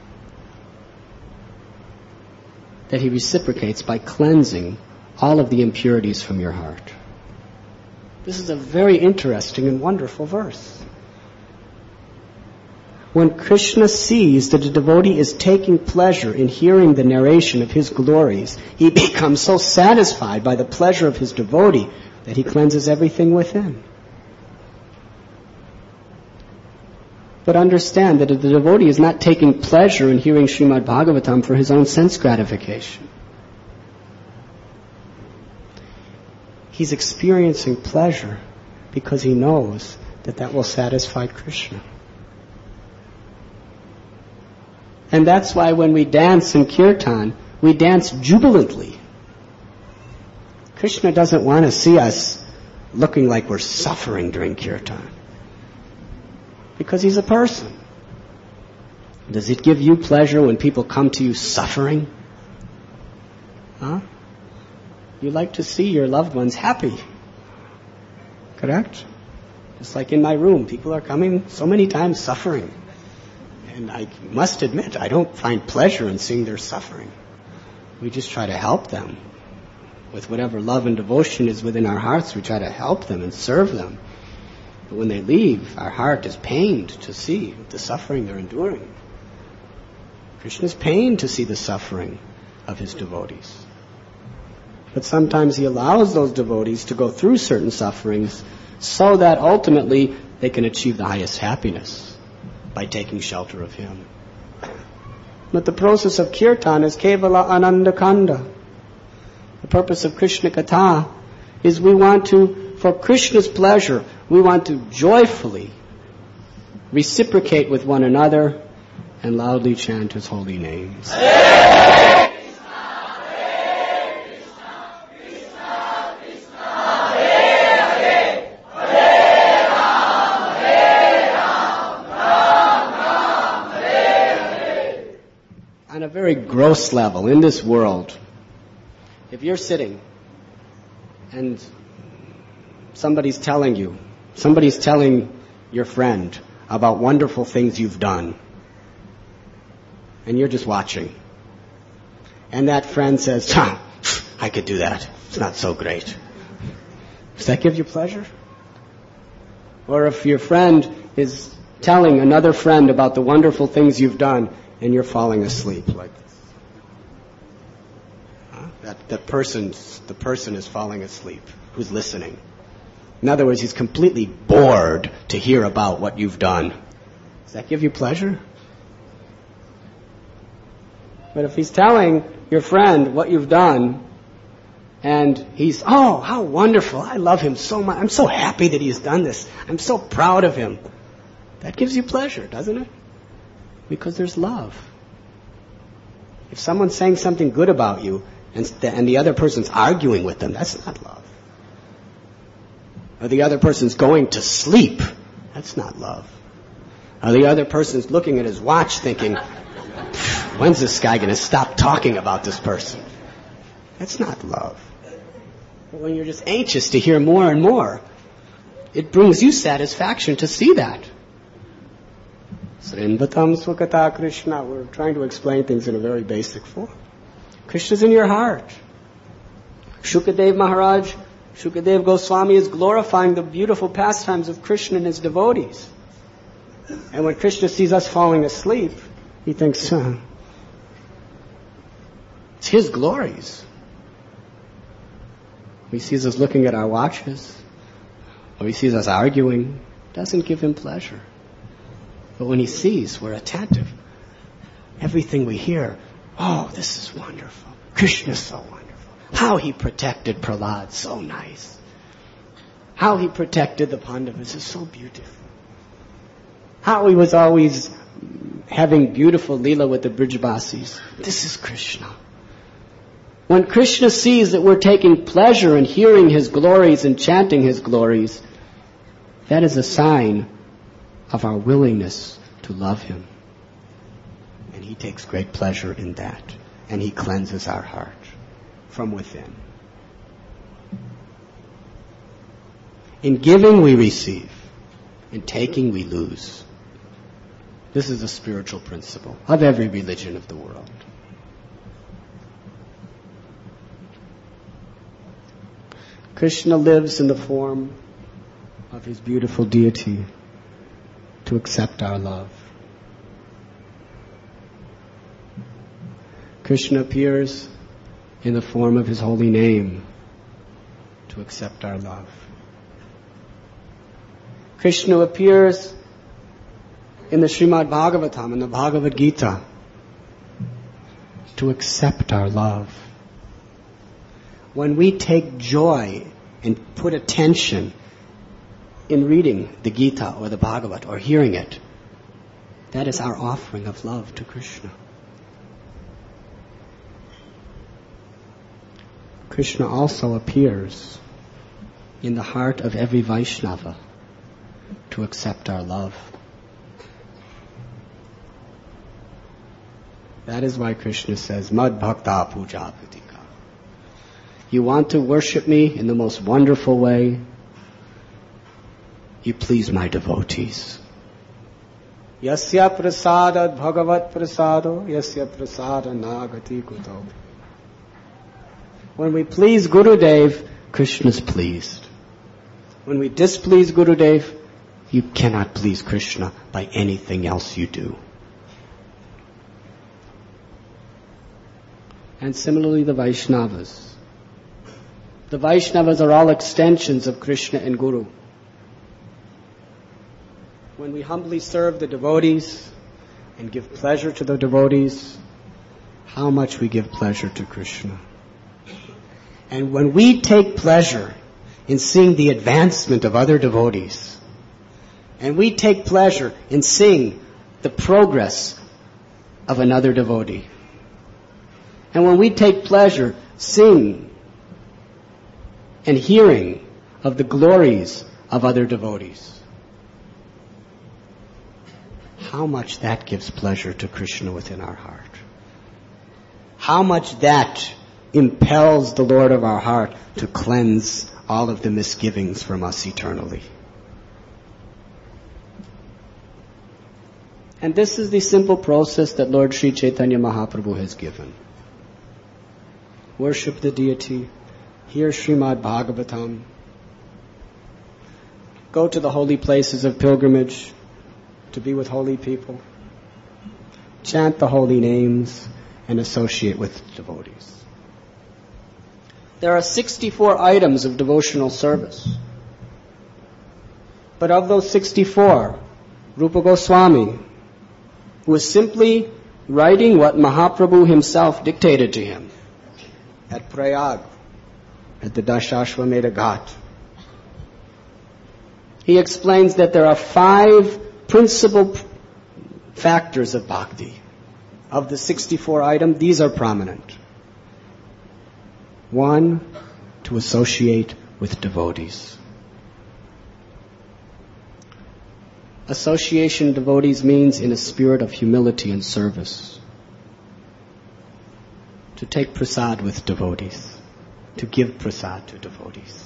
Speaker 1: that he reciprocates by cleansing all of the impurities from your heart. This is a very interesting and wonderful verse. When Krishna sees that a devotee is taking pleasure in hearing the narration of his glories, he becomes so satisfied by the pleasure of his devotee that he cleanses everything within. But understand that the devotee is not taking pleasure in hearing Srimad Bhagavatam for his own sense gratification. He's experiencing pleasure because he knows that that will satisfy Krishna. And that's why when we dance in kirtan, we dance jubilantly. Krishna doesn't want to see us looking like we're suffering during kirtan. Because he's a person. Does it give you pleasure when people come to you suffering? Huh? You like to see your loved ones happy. Correct? Just like in my room, people are coming so many times suffering. And I must admit, I don't find pleasure in seeing their suffering. We just try to help them. With whatever love and devotion is within our hearts, we try to help them and serve them. But when they leave, our heart is pained to see the suffering they're enduring. Krishna is pained to see the suffering of his devotees. But sometimes he allows those devotees to go through certain sufferings so that ultimately they can achieve the highest happiness by taking shelter of him. But the process of kirtan is kevala anandakanda. The purpose of Krishna Katha is we want to, for Krishna's pleasure, we want to joyfully reciprocate with one another and loudly chant his holy names. Hare Krishna, Hare Krishna, Krishna Krishna, Hare Hare, Hare Ram, Hare Ram, Ram Ram, Hare Hare. On a very gross level, in this world, if you're sitting and somebody's telling you, somebody's telling your friend about wonderful things you've done, and you're just watching, and that friend says, huh, I could do that, it's not so great. Does that give you pleasure? Or if your friend is telling another friend about the wonderful things you've done, and you're falling asleep like this. That, that person, the person is falling asleep, who's listening. In other words, he's completely bored to hear about what you've done. Does that give you pleasure? But if he's telling your friend what you've done, and he's, oh, how wonderful, I love him so much, I'm so happy that he's done this, I'm so proud of him, that gives you pleasure, doesn't it? Because there's love. If someone's saying something good about you, and the, and the other person's arguing with them, that's not love. Or the other person's going to sleep, that's not love. Or the other person's looking at his watch thinking, when's this guy going to stop talking about this person? That's not love. But when you're just anxious to hear more and more, it brings you satisfaction to see that. Srinvatam Swakata Krishna. We're trying to explain things in a very basic form. Krishna's in your heart. Shukadev Maharaj, Shukadev Goswami is glorifying the beautiful pastimes of Krishna and his devotees. And when Krishna sees us falling asleep, he thinks, huh, it's his glories. He sees us looking at our watches, or he sees us arguing, it doesn't give him pleasure. But when he sees we're attentive, everything we hear, oh, this is wonderful. Krishna's so wonderful. How he protected Prahlad, so nice. How he protected the Pandavas is so beautiful. How he was always having beautiful Leela with the Brijbasis. This is Krishna. When Krishna sees that we're taking pleasure in hearing his glories and chanting his glories, that is a sign of our willingness to love him. And he takes great pleasure in that. And he cleanses our heart from within. In giving we receive. In taking we lose. This is a spiritual principle of every religion of the world. Krishna lives in the form of his beautiful deity to accept our love. Krishna appears in the form of his holy name to accept our love. Krishna appears in the Srimad Bhagavatam, in the Bhagavad Gita, to accept our love. When we take joy and put attention in reading the Gita or the Bhagavad or hearing it, that is our offering of love to Krishna. Krishna also appears in the heart of every Vaishnava to accept our love. That is why Krishna says, Mad Bhakta Puja Pratika. You want to worship me in the most wonderful way? You please my devotees. Yasya prasadad bhagavat prasado, yasya prasada nagati kuto. When we please Gurudev, Krishna's pleased. When we displease Gurudev, you cannot please Krishna by anything else you do. And similarly the Vaishnavas. The Vaishnavas are all extensions of Krishna and Guru. When we humbly serve the devotees and give pleasure to the devotees, how much we give pleasure to Krishna. And when we take pleasure in seeing the advancement of other devotees, and we take pleasure in seeing the progress of another devotee, and when we take pleasure seeing and hearing of the glories of other devotees, how much that gives pleasure to Krishna within our heart. How much that impels the Lord of our heart to cleanse all of the misgivings from us eternally. And this is the simple process that Lord Sri Chaitanya Mahaprabhu has given. Worship the deity, hear Srimad Bhagavatam, go to the holy places of pilgrimage to be with holy people, chant the holy names, and associate with devotees. There are sixty-four items of devotional service. But of those sixty-four, Rupa Goswami was simply writing what Mahaprabhu himself dictated to him at Prayag, at the Dashashwamedha Ghat. He explains that there are five principal factors of bhakti. Of the sixty-four items, these are prominent. One, to associate with devotees. Association with devotees means in a spirit of humility and service. To take prasad with devotees. To give prasad to devotees.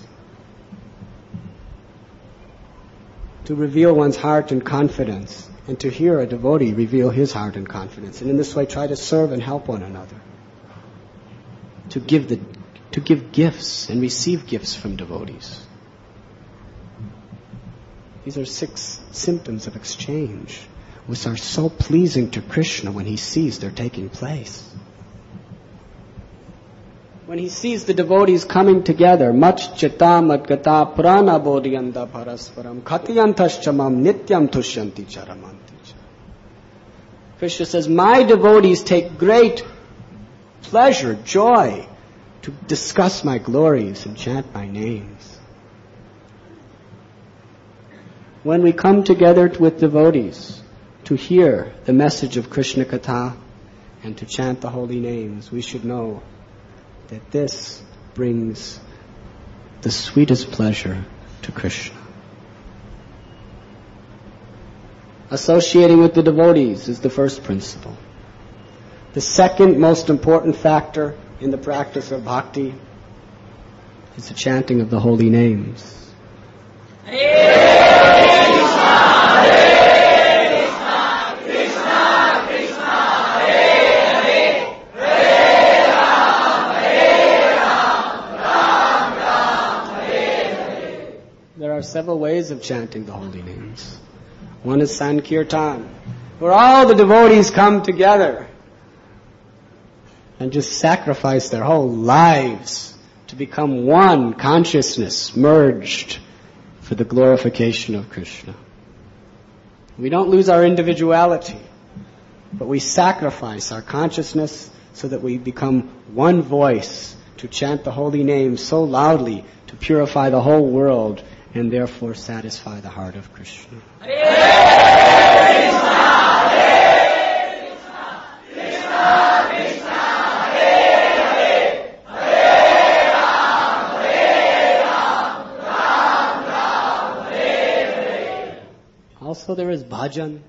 Speaker 1: To reveal one's heart and confidence, and to hear a devotee reveal his heart and confidence, and in this way try to serve and help one another. To give the, to give gifts and receive gifts from devotees. These are six symptoms of exchange, which are so pleasing to Krishna when he sees they're taking place. When he sees the devotees coming together, much chitta madgata prana bodhyanda parasparam khatyantaschamam nityam tushyanti charamanti. Krishna says, my devotees take great pleasure, joy to discuss my glories and chant my names. When we come together with devotees to hear the message of Krishna Katha and to chant the holy names, we should know that this brings the sweetest pleasure to Krishna. Associating with the devotees is the first principle. The second most important factor in the practice of bhakti is the chanting of the holy names. There are several ways of chanting the holy names. One is Sankirtan, where all the devotees come together and just sacrifice their whole lives to become one consciousness merged for the glorification of Krishna. We don't lose our individuality, but we sacrifice our consciousness so that we become one voice to chant the holy names so loudly to purify the whole world and therefore satisfy the heart of Krishna. Also there is bhajan,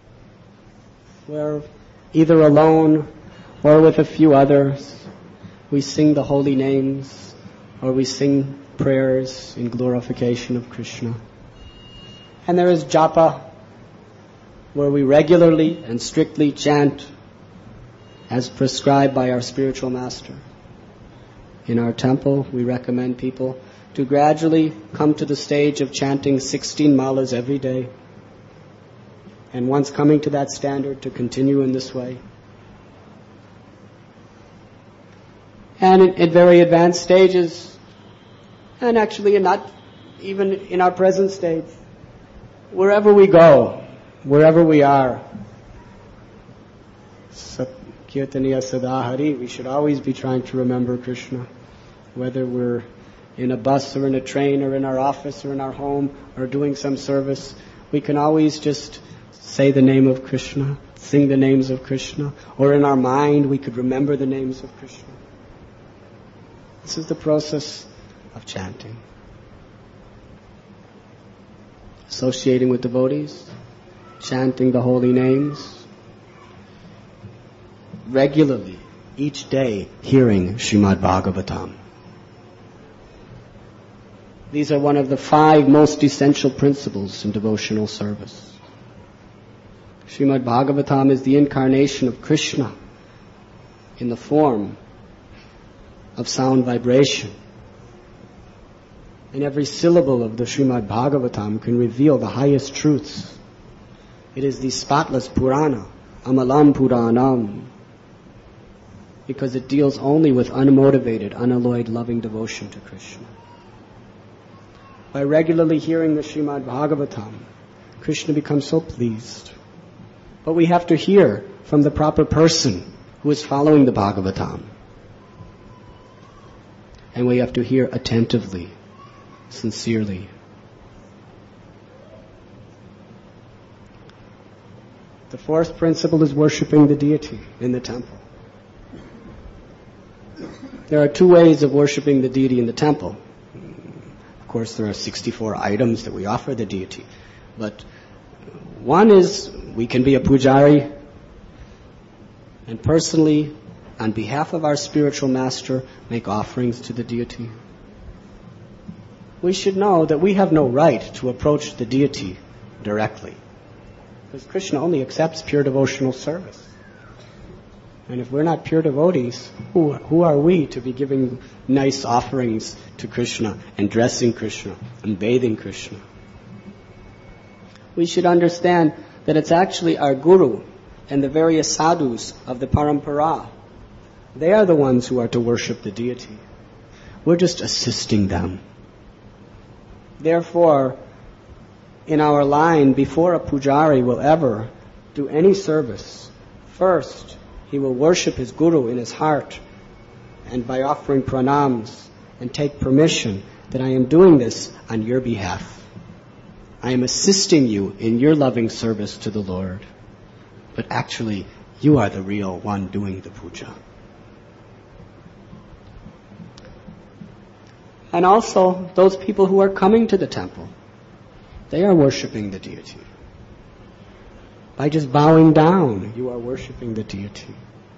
Speaker 1: where either alone or with a few others we sing the holy names or we sing prayers in glorification of Krishna. And there is japa, where we regularly and strictly chant as prescribed by our spiritual master. In our temple, we recommend people to gradually come to the stage of chanting sixteen malas every day. And once coming to that standard, to continue in this way. And at, at very advanced stages, and actually not even in our present state, wherever we go, wherever we are, Kirtaniya Sadahari, we should always be trying to remember Krishna. Whether we're in a bus or in a train or in our office or in our home or doing some service, we can always just say the name of Krishna, sing the names of Krishna, or in our mind we could remember the names of Krishna. This is the process of chanting. Associating with devotees, chanting the holy names, regularly, each day, hearing Srimad Bhagavatam. These are one of the five most essential principles in devotional service. Srimad Bhagavatam is the incarnation of Krishna in the form of sound vibration. And every syllable of the Srimad Bhagavatam can reveal the highest truths. It is the spotless Purana, Amalam Puranam, because it deals only with unmotivated, unalloyed, loving devotion to Krishna. by regularly hearing the Srimad Bhagavatam, Krishna becomes so pleased. But we have to hear from the proper person who is following the Bhagavatam. And we have to hear attentively, sincerely. The fourth principle is worshipping the deity in the temple. There are two ways of worshipping the deity in the temple. Of course, there are sixty-four items that we offer the deity. But one is we can be a pujari and personally, on behalf of our spiritual master, make offerings to the deity. We should know that we have no right to approach the deity directly, because Krishna only accepts pure devotional service. And if we're not pure devotees, who, who are we to be giving nice offerings to Krishna and dressing Krishna and bathing Krishna? We should understand that it's actually our guru and the various sadhus of the parampara. They are the ones who are to worship the deity. We're just assisting them. Therefore, in our line, before a pujari will ever do any service, first he will worship his guru in his heart, and by offering pranams and take permission that I am doing this on your behalf. I am assisting you in your loving service to the Lord. But actually, you are the real one doing the puja. And also, those people who are coming to the temple, they are worshipping the deity. By just bowing down, you are worshipping the deity.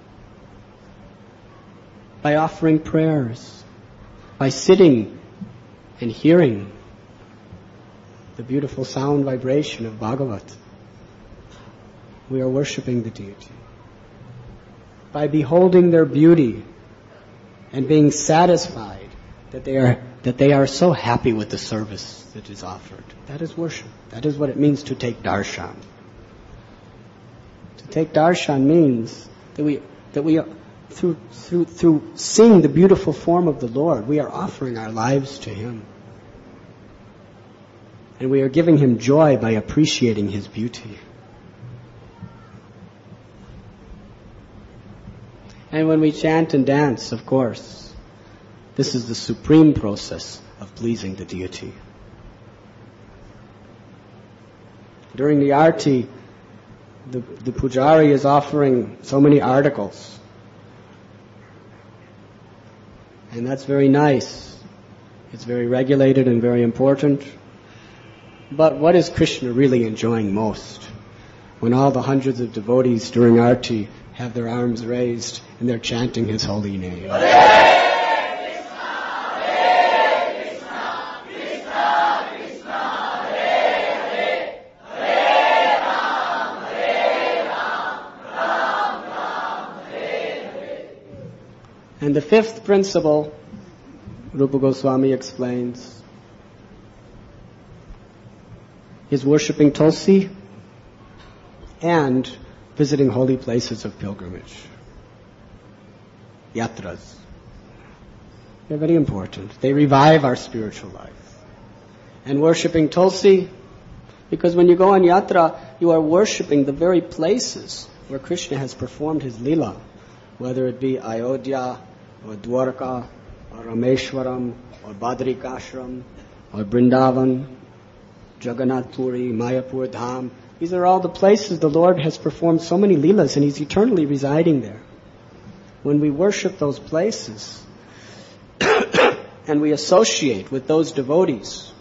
Speaker 1: By offering prayers, by sitting and hearing the beautiful sound vibration of Bhagavat, we are worshipping the deity. By beholding their beauty and being satisfied that they are that they are so happy with the service that is offered, that is worship. That is what it means to take darshan. To take darshan means that we that we are, through through through seeing the beautiful form of the Lord, we are offering our lives to Him. And we are giving Him joy by appreciating His beauty. And when we chant and dance, of course, this is the supreme process of pleasing the deity. During the arti, the, the pujari is offering so many articles. And that's very nice. It's very regulated and very important. But what is Krishna really enjoying most? When all the hundreds of devotees during arti have their arms raised and they're chanting His holy name. And the fifth principle, Rupa Goswami explains, is worshipping Tulsi and visiting holy places of pilgrimage. Yatras. They're very important. They revive our spiritual life. And worshipping Tulsi, because when you go on yatra, you are worshipping the very places where Krishna has performed His lila, whether it be Ayodhya, or Dwarka, or Rameshwaram, or Badrikashram, or Vrindavan, Jagannath Puri, Mayapur Dham. These are all the places the Lord has performed so many leelas, and He's eternally residing there. When we worship those places, and we associate with those devotees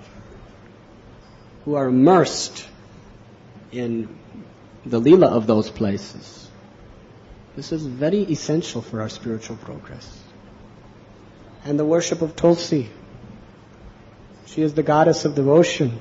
Speaker 1: who are immersed in the leela of those places, this is very essential for our spiritual progress. And the worship of Tulsi. She is the goddess of devotion.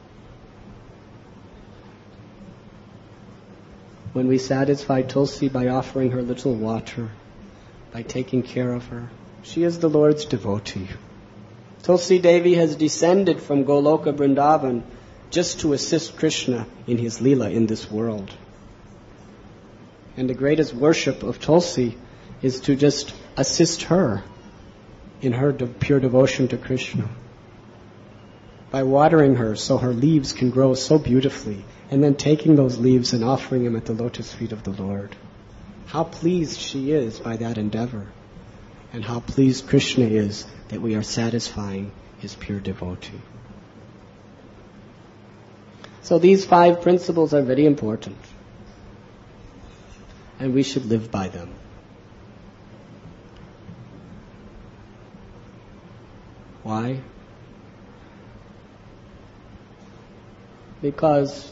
Speaker 1: When we satisfy Tulsi by offering her little water, by taking care of her, she is the Lord's devotee. Tulsi Devi has descended from Goloka Vrindavan just to assist Krishna in His leela in this world. And the greatest worship of Tulsi is to just assist her in her de- pure devotion to Krishna. by watering her so her leaves can grow so beautifully, and then taking those leaves and offering them at the lotus feet of the Lord. How pleased she is by that endeavor, and how pleased Krishna is that we are satisfying his pure devotee. So these five principles are very important, and we should live by them. Why? Because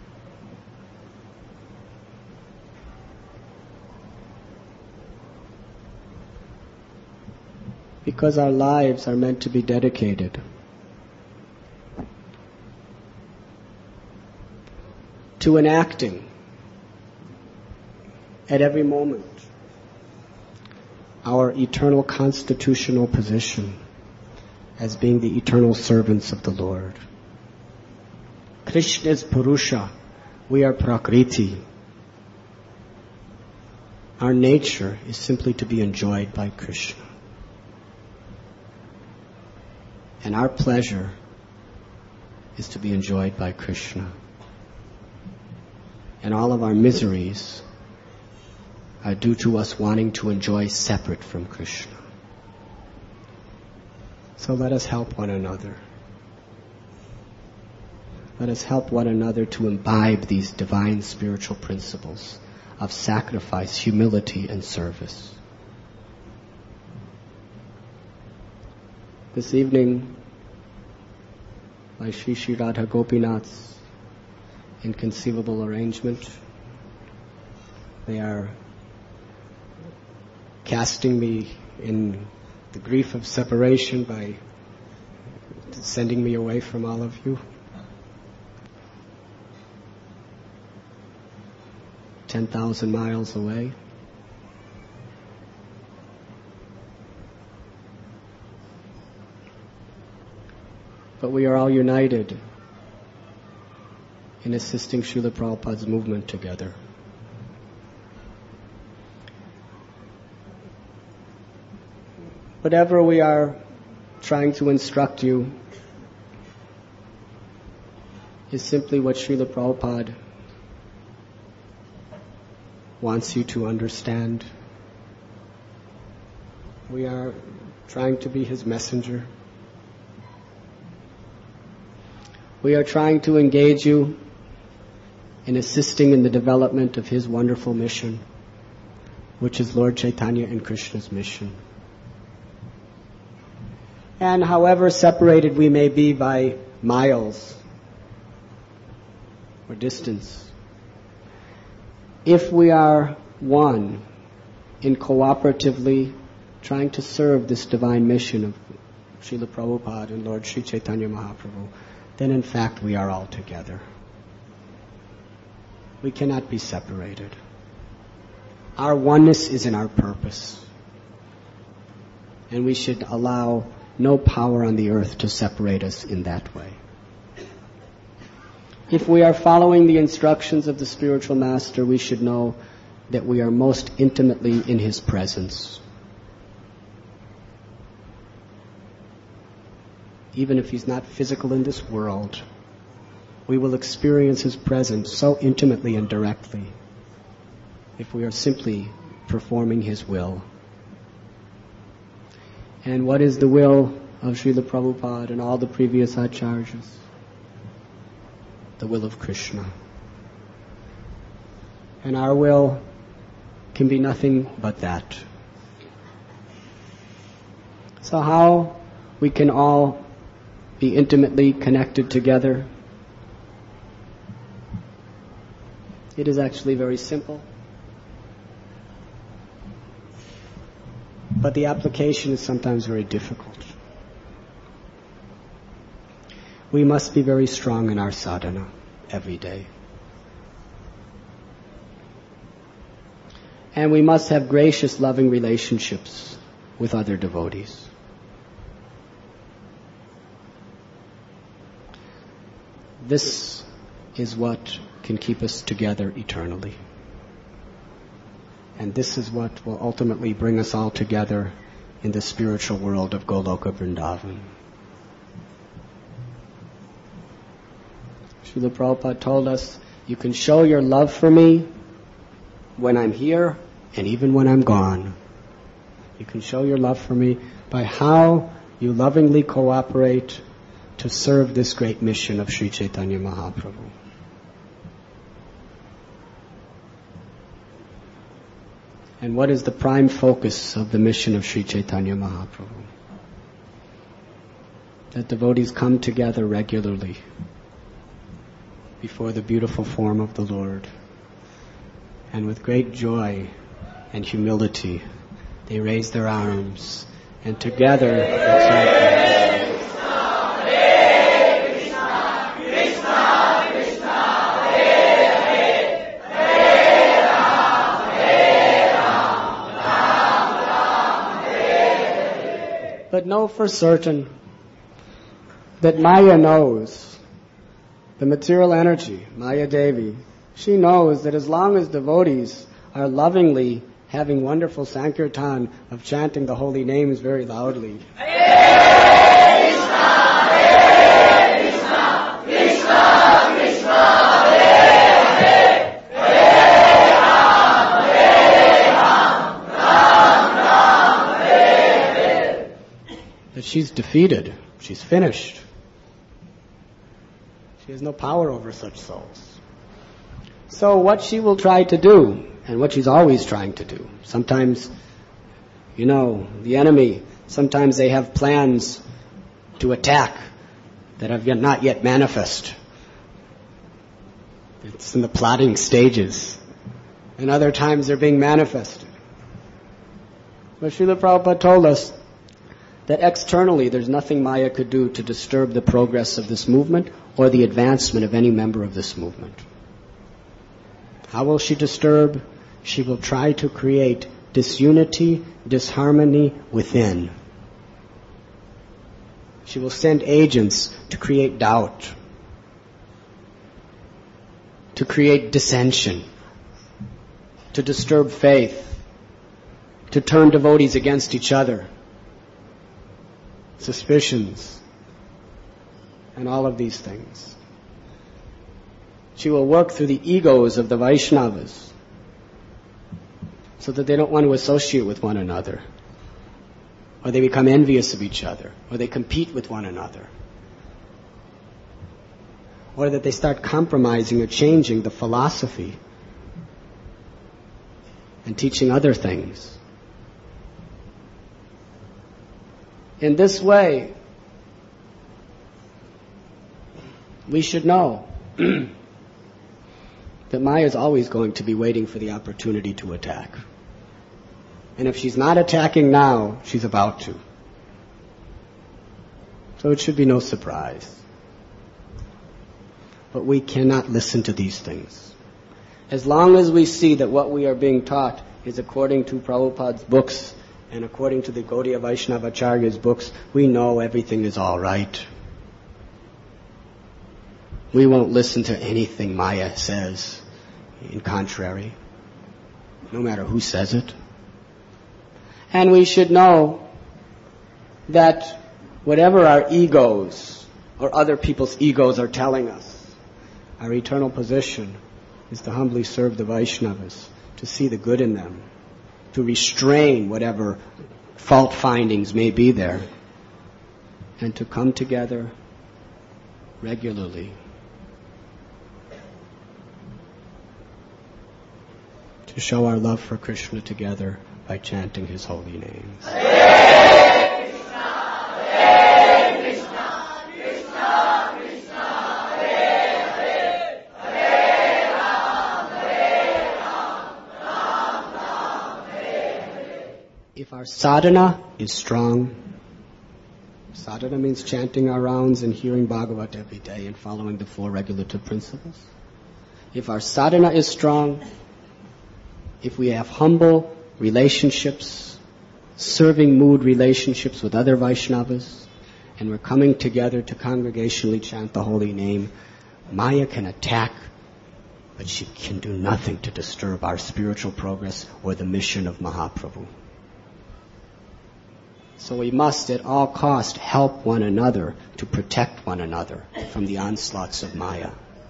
Speaker 1: because our lives are meant to be dedicated to enacting at every moment our eternal constitutional position as being the eternal servants of the Lord. Krishna is Purusha, we are Prakriti. Our nature is simply to be enjoyed by Krishna. And our pleasure is to be enjoyed by Krishna. And all of our miseries are due to us wanting to enjoy separate from Krishna. So let us help one another. Let us help one another to imbibe these divine spiritual principles of sacrifice, humility, and service. This evening, by Sri Sri Radha Gopinath's inconceivable arrangement, they are casting me in the grief of separation by sending me away from all of you. ten thousand miles away. But we are all united in assisting Srila Prabhupada's movement together. Whatever we are trying to instruct you is simply what Srila Prabhupada wants you to understand. We are trying to be his messenger. We are trying to engage you in assisting in the development of his wonderful mission, which is Lord Chaitanya and Krishna's mission. And however separated we may be by miles or distance, if we are one in cooperatively trying to serve this divine mission of Srila Prabhupada and Lord Sri Chaitanya Mahaprabhu, then in fact we are all together. We cannot be separated. Our oneness is in our purpose, and we should allow no power on the earth to separate us in that way. If we are following the instructions of the spiritual master, we should know that we are most intimately in his presence. Even if he's not physical in this world, we will experience his presence so intimately and directly if we are simply performing his will. And what is the will of Srila Prabhupada and all the previous acharyas? The will of Krishna. And our will can be nothing but that. So how we can all be intimately connected together? It is actually very simple. But the application is sometimes very difficult. We must be very strong in our sadhana every day. And we must have gracious, loving relationships with other devotees. This is what can keep us together eternally. And this is what will ultimately bring us all together in the spiritual world of Goloka Vrindavan. Srila Prabhupada told us, you can show your love for me when I'm here and even when I'm gone. You can show your love for me by how you lovingly cooperate to serve this great mission of Sri Chaitanya Mahaprabhu. And what is the prime focus of the mission of Sri Chaitanya Mahaprabhu? That devotees come together regularly before the beautiful form of the Lord, and with great joy and humility they raise their arms and together they But know for certain that Maya knows, the material energy, Maya Devi, she knows that as long as devotees are lovingly having wonderful Sankirtan of chanting the holy names very loudly, Hare Krishna, Hare Krishna, Krishna Krishna, Hare Hare, Hare Ram, Hare Ram, Ram Ram, Hare Hare, that she's defeated, she's finished. She has no power over such souls. So what she will try to do, and what she's always trying to do, sometimes, you know, the enemy, sometimes they have plans to attack that have yet not yet manifest. It's in the plotting stages. And other times they're being manifested. But Srila Prabhupada told us that externally there's nothing Maya could do to disturb the progress of this movement or the advancement of any member of this movement. How will she disturb? She will try to create disunity, disharmony within. She will send agents to create doubt, to create dissension, to disturb faith, to turn devotees against each other, suspicions, and all of these things. She will work through the egos of the Vaishnavas so that they don't want to associate with one another, or they become envious of each other, or they compete with one another, or that they start compromising or changing the philosophy and teaching other things. In this way, we should know that Maya is always going to be waiting for the opportunity to attack. And if she's not attacking now, she's about to. So it should be no surprise. But we cannot listen to these things. As long as we see that what we are being taught is according to Prabhupada's books and according to the Gaudiya Vaishnavacharya's books, we know everything is all right. We won't listen to anything Maya says in contrary, no matter who says it. And we should know that whatever our egos or other people's egos are telling us, our eternal position is to humbly serve the Vaishnavas, to see the good in them, to restrain whatever fault findings may be there, and to come together regularly to show our love for Krishna together by chanting His holy names.
Speaker 2: Hare Krishna, Hare Krishna, Krishna Krishna, Hare Hare, Hare Ram, Hare Ram, Ram Ram, Hare Hare.
Speaker 1: If our sadhana is strong, sadhana means chanting our rounds and hearing Bhagavat every day and following the four regulative principles. If our sadhana is strong, if we have humble relationships, serving mood relationships with other Vaishnavas, and we're coming together to congregationally chant the holy name, Maya can attack, but she can do nothing to disturb our spiritual progress or the mission of Mahaprabhu. So we must at all cost help one another to protect one another from the onslaughts of Maya.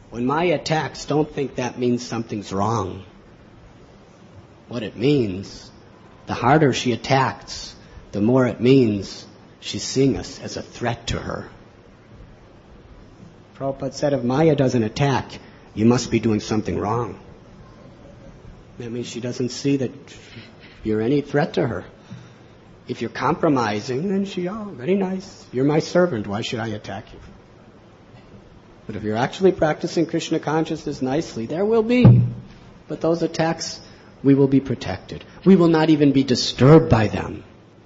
Speaker 1: When Maya attacks, don't think that means something's wrong. What it means, the harder she attacks, the more it means she's seeing us as a threat to her. Prabhupada said, if Maya doesn't attack, you must be doing something wrong. That means she doesn't see that you're any threat to her. If you're compromising, then she, oh, very nice. You're my servant. Why should I attack you? But if you're actually practicing Krishna consciousness nicely, there will be. But those attacks, we will be protected. We will not even be disturbed by them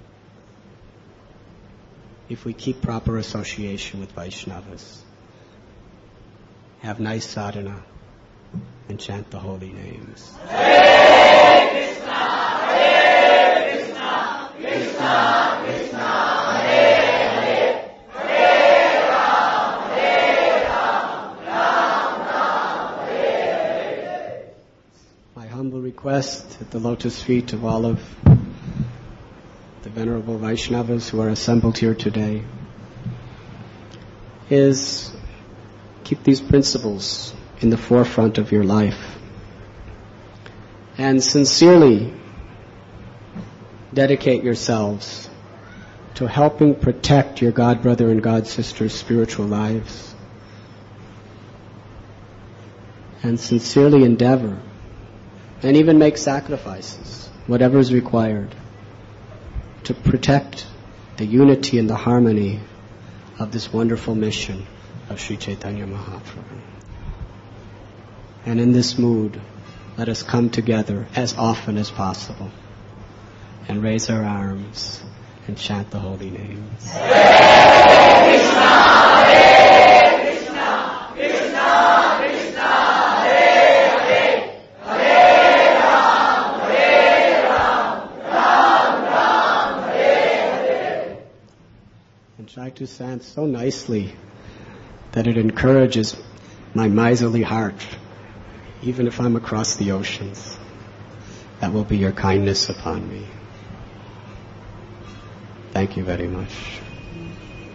Speaker 1: if we keep proper association with Vaishnavas. Have nice sadhana and chant the holy names.
Speaker 2: Hare Krishna, Hare Krishna, Krishna Krishna, Hare Hare, Hare Ram, Hare Ram, Ram Ram, Hare Hare.
Speaker 1: My humble request at the lotus feet of all of the venerable Vaishnavas who are assembled here today is keep these principles in the forefront of your life and sincerely dedicate yourselves to helping protect your God brother and God sister's spiritual lives, and sincerely endeavor and even make sacrifices, whatever is required, to protect the unity and the harmony of this wonderful mission of Sri Chaitanya Mahaprabhu. And in this mood, let us come together as often as possible and raise our arms and chant the holy names.
Speaker 2: Hare Krishna, Hare Krishna, Krishna Krishna, Hare Hare, Hare Ram, Hare Ram, Ram Ram, Hare Hare.
Speaker 1: And try to chant so nicely that it encourages my miserly heart, even if I'm across the oceans. That will be your kindness upon me. Thank you very much.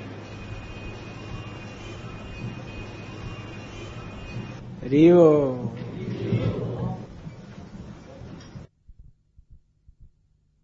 Speaker 1: Rio.